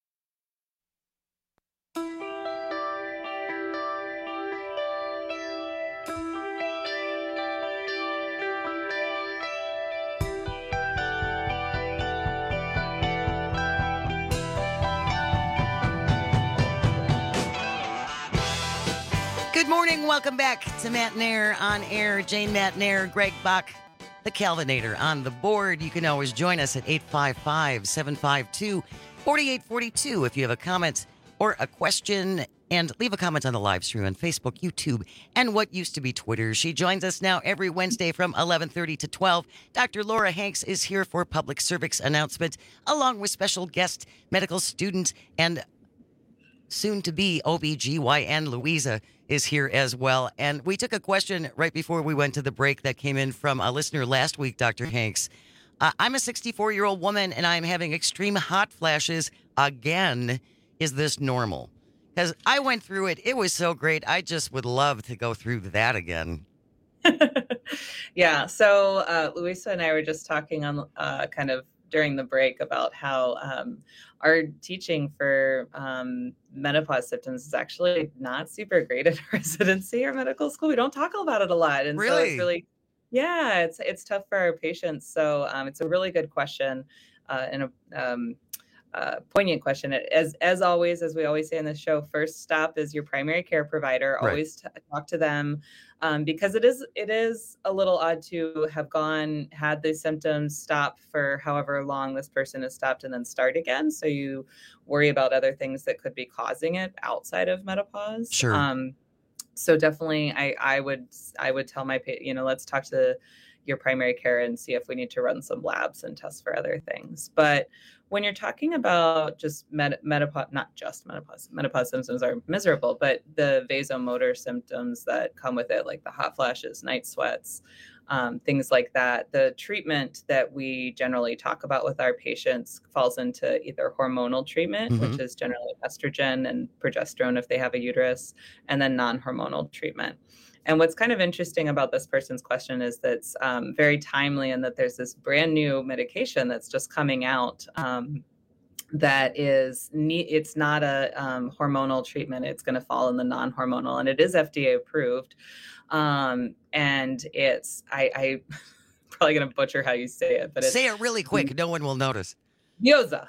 S19: Good morning. Welcome back to Matt Nair on air. Jane Matt Nair, Greg Bach, the Calvinator on the board. You can always join us at eight five five, seven five two, four eight four two if you have a comment or a question. And leave a comment on the live stream on Facebook, YouTube, and what used to be Twitter. She joins us now every Wednesday from eleven thirty to twelve. Doctor Laura Hanks is here for public service announcement, along with special guest medical student and soon-to-be O B G Y N Louisa is here as well. And we took a question right before we went to the break that came in from a listener last week, Doctor Hanks. Uh, I'm a sixty-four-year-old woman, and I'm having extreme hot flashes again. Is this normal? Because I went through it. It was so great. I just would love to go through that again.
S10: Yeah. So uh, Louisa and I were just talking on uh, kind of during the break about how um, our teaching for um, menopause symptoms is actually not super great at residency or medical school. We don't talk about it a lot. And so
S19: Really?
S10: it's really, yeah, it's it's tough for our patients. So um, it's a really good question uh, and a um, uh, poignant question. As as always, as we always say in the show, first stop is your primary care provider.
S19: Right.
S10: Always t- talk to them. Um, because it is it is a little odd to have gone, had the symptoms stop for however long this person has stopped and then start again. So you worry about other things that could be causing it outside of menopause.
S19: Sure.
S10: Um, so definitely, I I would I would tell my pa- you know let's talk to your primary care and see if we need to run some labs and test for other things. But when you're talking about just med- menopause, not just menopause, menopause symptoms are miserable, but the vasomotor symptoms that come with it, like the hot flashes, night sweats, um, things like that, the treatment that we generally talk about with our patients falls into either hormonal treatment,
S19: Mhm.
S10: which is generally estrogen and progesterone if they have a uterus, and then non-hormonal treatment. And what's kind of interesting about this person's question is that it's um, very timely, and that there's this brand new medication that's just coming out um, that is ne- it's not a um, hormonal treatment. It's going to fall in the non-hormonal, and it is F D A approved. Um, and it's I, I probably going to butcher how you say it, but it's
S19: Say it really quick. No one will notice.
S10: Gyoza.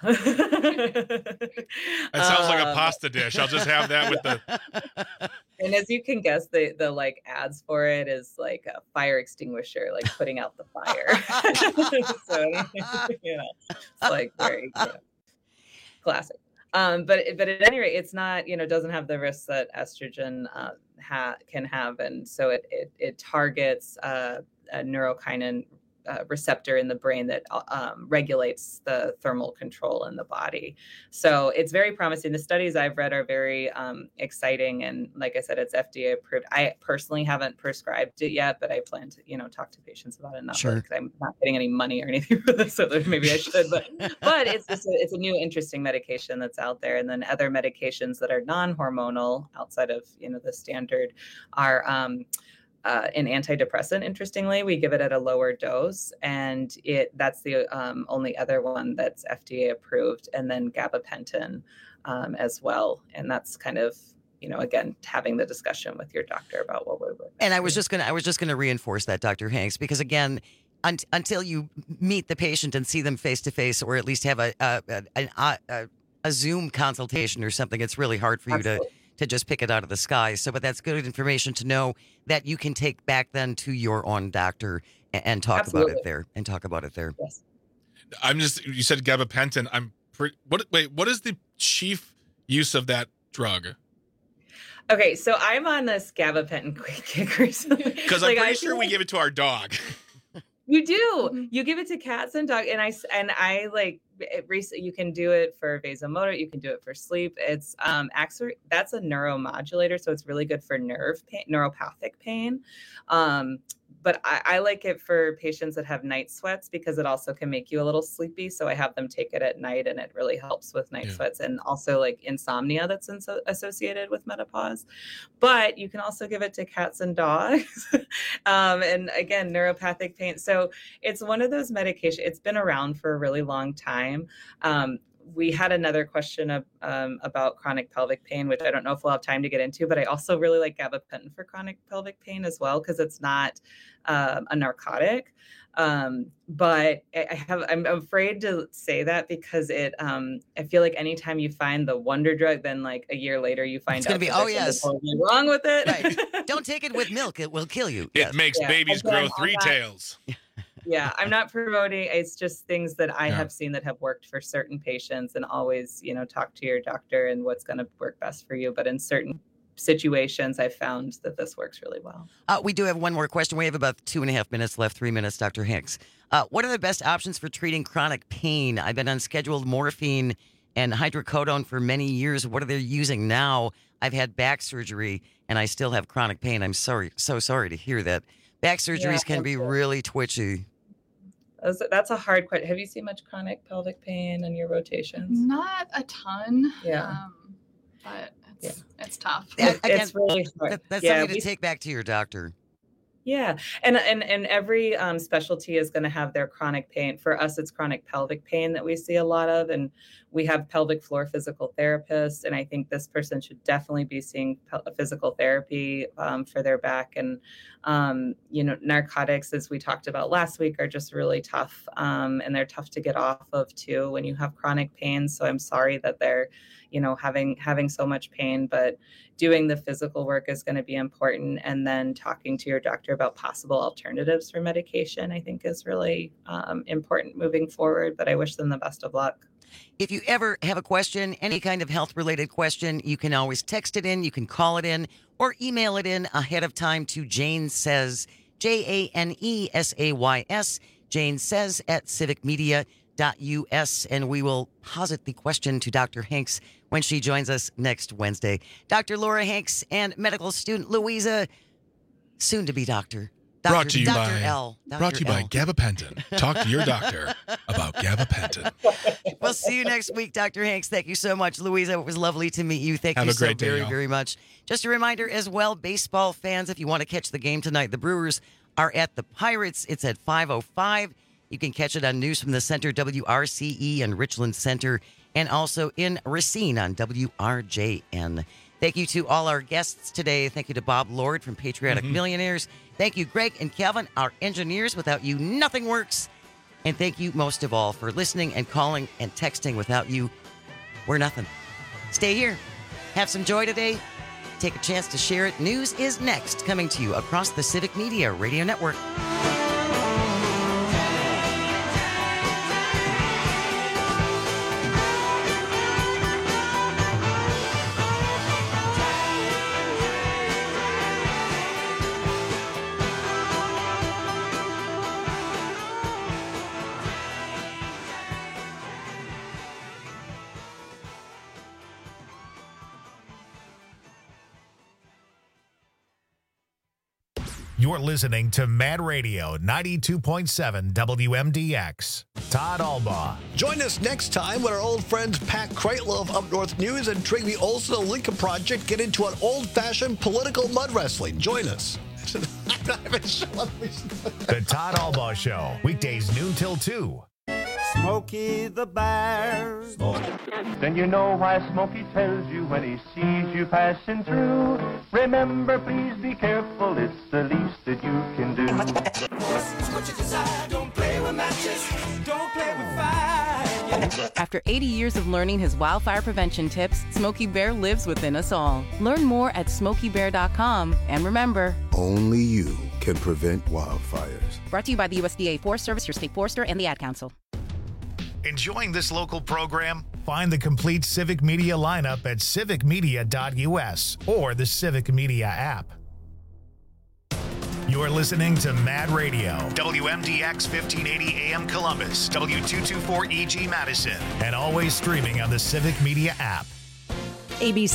S20: That sounds like a
S10: Um,
S20: pasta dish. I'll just have that with the.
S10: And as you can guess, the the like ads for it is like a fire extinguisher, like putting out the fire. So you know, it's like very you know, classic. Um, but but at any rate, it's not you know doesn't have the risks that estrogen uh, ha- can have, and so it it, it targets uh, a neurokinin uh, receptor in the brain that um, regulates the thermal control in the body. So it's very promising. The studies I've read are very um, exciting. And like I said, it's F D A approved. I personally haven't prescribed it yet, but I plan to, you know, talk to patients about it. Not
S19: Sure.
S10: because I'm not getting any money or anything for this, so maybe I should, but, but it's just a, it's a new interesting medication that's out there. And then other medications that are non-hormonal outside of, you know, the standard are, um, Uh, an antidepressant. Interestingly, we give it at a lower dose, and it that's the um, only other one that's F D A approved, and then gabapentin um, as well. And that's kind of you know, again, having the discussion with your doctor about what would work.
S19: And I was just gonna I was just gonna reinforce that, Doctor Hanks, because again, un- until you meet the patient and see them face to face, or at least have a a, a, a, a a Zoom consultation or something, it's really hard for you Absolutely. to to just pick it out of the sky. So, but that's good information to know that you can take back then to your own doctor and, and talk Absolutely. about it there and talk about it there.
S10: Yes.
S20: I'm just, you said gabapentin. I'm pretty, what, wait, what is the chief use of that drug?
S10: Okay, so I'm on this gabapentin quick kick recently.
S20: Because I'm like, pretty I sure we give it to our dog.
S10: You do. You give it to cats and dogs, and I and I like it. Recently, you can do it for vasomotor. You can do it for sleep. It's um actually that's a neuromodulator, so it's really good for nerve pain, neuropathic pain. Um, but I, I like it for patients that have night sweats because it also can make you a little sleepy. So I have them take it at night, and it really helps with night yeah. sweats and also like insomnia that's in- associated with menopause. But you can also give it to cats and dogs, um, and again, neuropathic pain. So it's one of those medications. It's been around for a really long time. Um, we had another question of, um, about chronic pelvic pain, which I don't know if we'll have time to get into, but I also really like gabapentin for chronic pelvic pain as well, because it's not um, a narcotic. Um, but I have, I'm afraid to say that because it, um, I feel like anytime you find the wonder drug, then like a year later you find
S19: it's
S10: out
S19: gonna be, oh yes,
S10: totally wrong with it.
S19: Right. Don't take it with milk; it will kill you.
S20: It
S19: yes.
S20: makes
S10: yeah.
S20: babies
S10: Again,
S20: grow three
S10: that,
S20: tails.
S10: Yeah, I'm not promoting. It's just things that I
S20: Yeah.
S10: have seen that have worked for certain patients, and always, you know, talk to your doctor and what's going to work best for you. But in certain situations, I found that this works really well.
S19: Uh, we do have one more question. We have about two and a half minutes left, three minutes, Doctor Hanks. Uh, what are the best options for treating chronic pain? I've been on scheduled morphine and hydrocodone for many years. What are they using now? I've had back surgery and I still have chronic pain. I'm sorry, so sorry to hear that. Back surgeries
S10: Yeah,
S19: can be really twitchy.
S10: That's, that's a hard question. Have you seen much chronic pelvic pain in your rotations?
S11: Not a ton.
S10: Yeah.
S11: Um, but it's, it's tough.
S19: Again,
S10: it's really hard.
S19: That, that's
S10: Yeah,
S19: something
S10: we-
S19: to take back to your doctor.
S10: Yeah, and and and every um, specialty is going to have their chronic pain. For us, it's chronic pelvic pain that we see a lot of, and we have pelvic floor physical therapists. And I think this person should definitely be seeing pel- physical therapy um, for their back. And um, you know, narcotics, as we talked about last week, are just really tough, um, and they're tough to get off of too when you have chronic pain. So I'm sorry that they're, you know, having having so much pain, but doing the physical work is going to be important. And then talking to your doctor about possible alternatives for medication, I think is really um, important moving forward, but I wish them the best of luck.
S19: If you ever have a question, any kind of health related question, you can always text it in, you can call it in, or email it in ahead of time to Jane Says, J A N E S A Y S, Jane Says at civic media dot U S, and we will posit the question to Doctor Hanks when she joins us next Wednesday. Doctor Laura Hanks and medical student Louisa, soon to be doctor. Doctor
S20: Brought to you
S19: Doctor
S20: by
S19: L. Doctor
S20: Brought to you
S19: L.
S20: by gabapentin. Talk to your doctor about gabapentin.
S19: We'll see you next week, Doctor Hanks. Thank you so much, Louisa. It was lovely to meet you. Thank
S20: Have
S19: you
S20: a
S19: so
S20: great day,
S19: very,
S20: y'all.
S19: very much. Just a reminder as well, baseball fans, if you want to catch the game tonight, the Brewers are at the Pirates. It's at five oh five. You can catch it on News from the Center, W R C E, and Richland Center, and also in Racine on W R J N. Thank you to all our guests today. Thank you to Bob Lord from Patriotic
S20: Mm-hmm.
S19: Millionaires. Thank you, Greg and Calvin, our engineers. Without you, nothing works. And thank you most of all for listening and calling and texting. Without you, we're nothing. Stay here. Have some joy today. Take a chance to share it. News is next, coming to you across the Civic Media Radio Network.
S2: You're listening to Mad Radio ninety-two point seven W M D X. Todd Albaugh.
S13: Join us next time when our old friends Pat Kreitlow of Up North News and Trigby Olson of Lincoln Project get into an old-fashioned political mud wrestling. Join us. I'm not even sure.
S2: The Todd Albaugh Show. Weekdays noon till two.
S1: Smokey the Bear.
S3: Then you know why Smokey tells you when he sees you passing through. Remember, please be careful, it's the least that you can do.
S1: What you desire, don't play with matches, don't play with fire.
S5: After eighty years of learning his wildfire prevention tips, Smokey Bear lives within us all. Learn more at smokey bear dot com. And remember,
S17: only you can prevent wildfires.
S5: Brought to you by the U S D A Forest Service, your state forester, and the Ad Council.
S2: Enjoying this local program? Find the complete Civic Media lineup at civic media dot U S or the Civic Media app. You're listening to Mad Radio, W M D X fifteen eighty A M Columbus, W two twenty-four E G Madison, and always streaming on the Civic Media app.
S18: A B C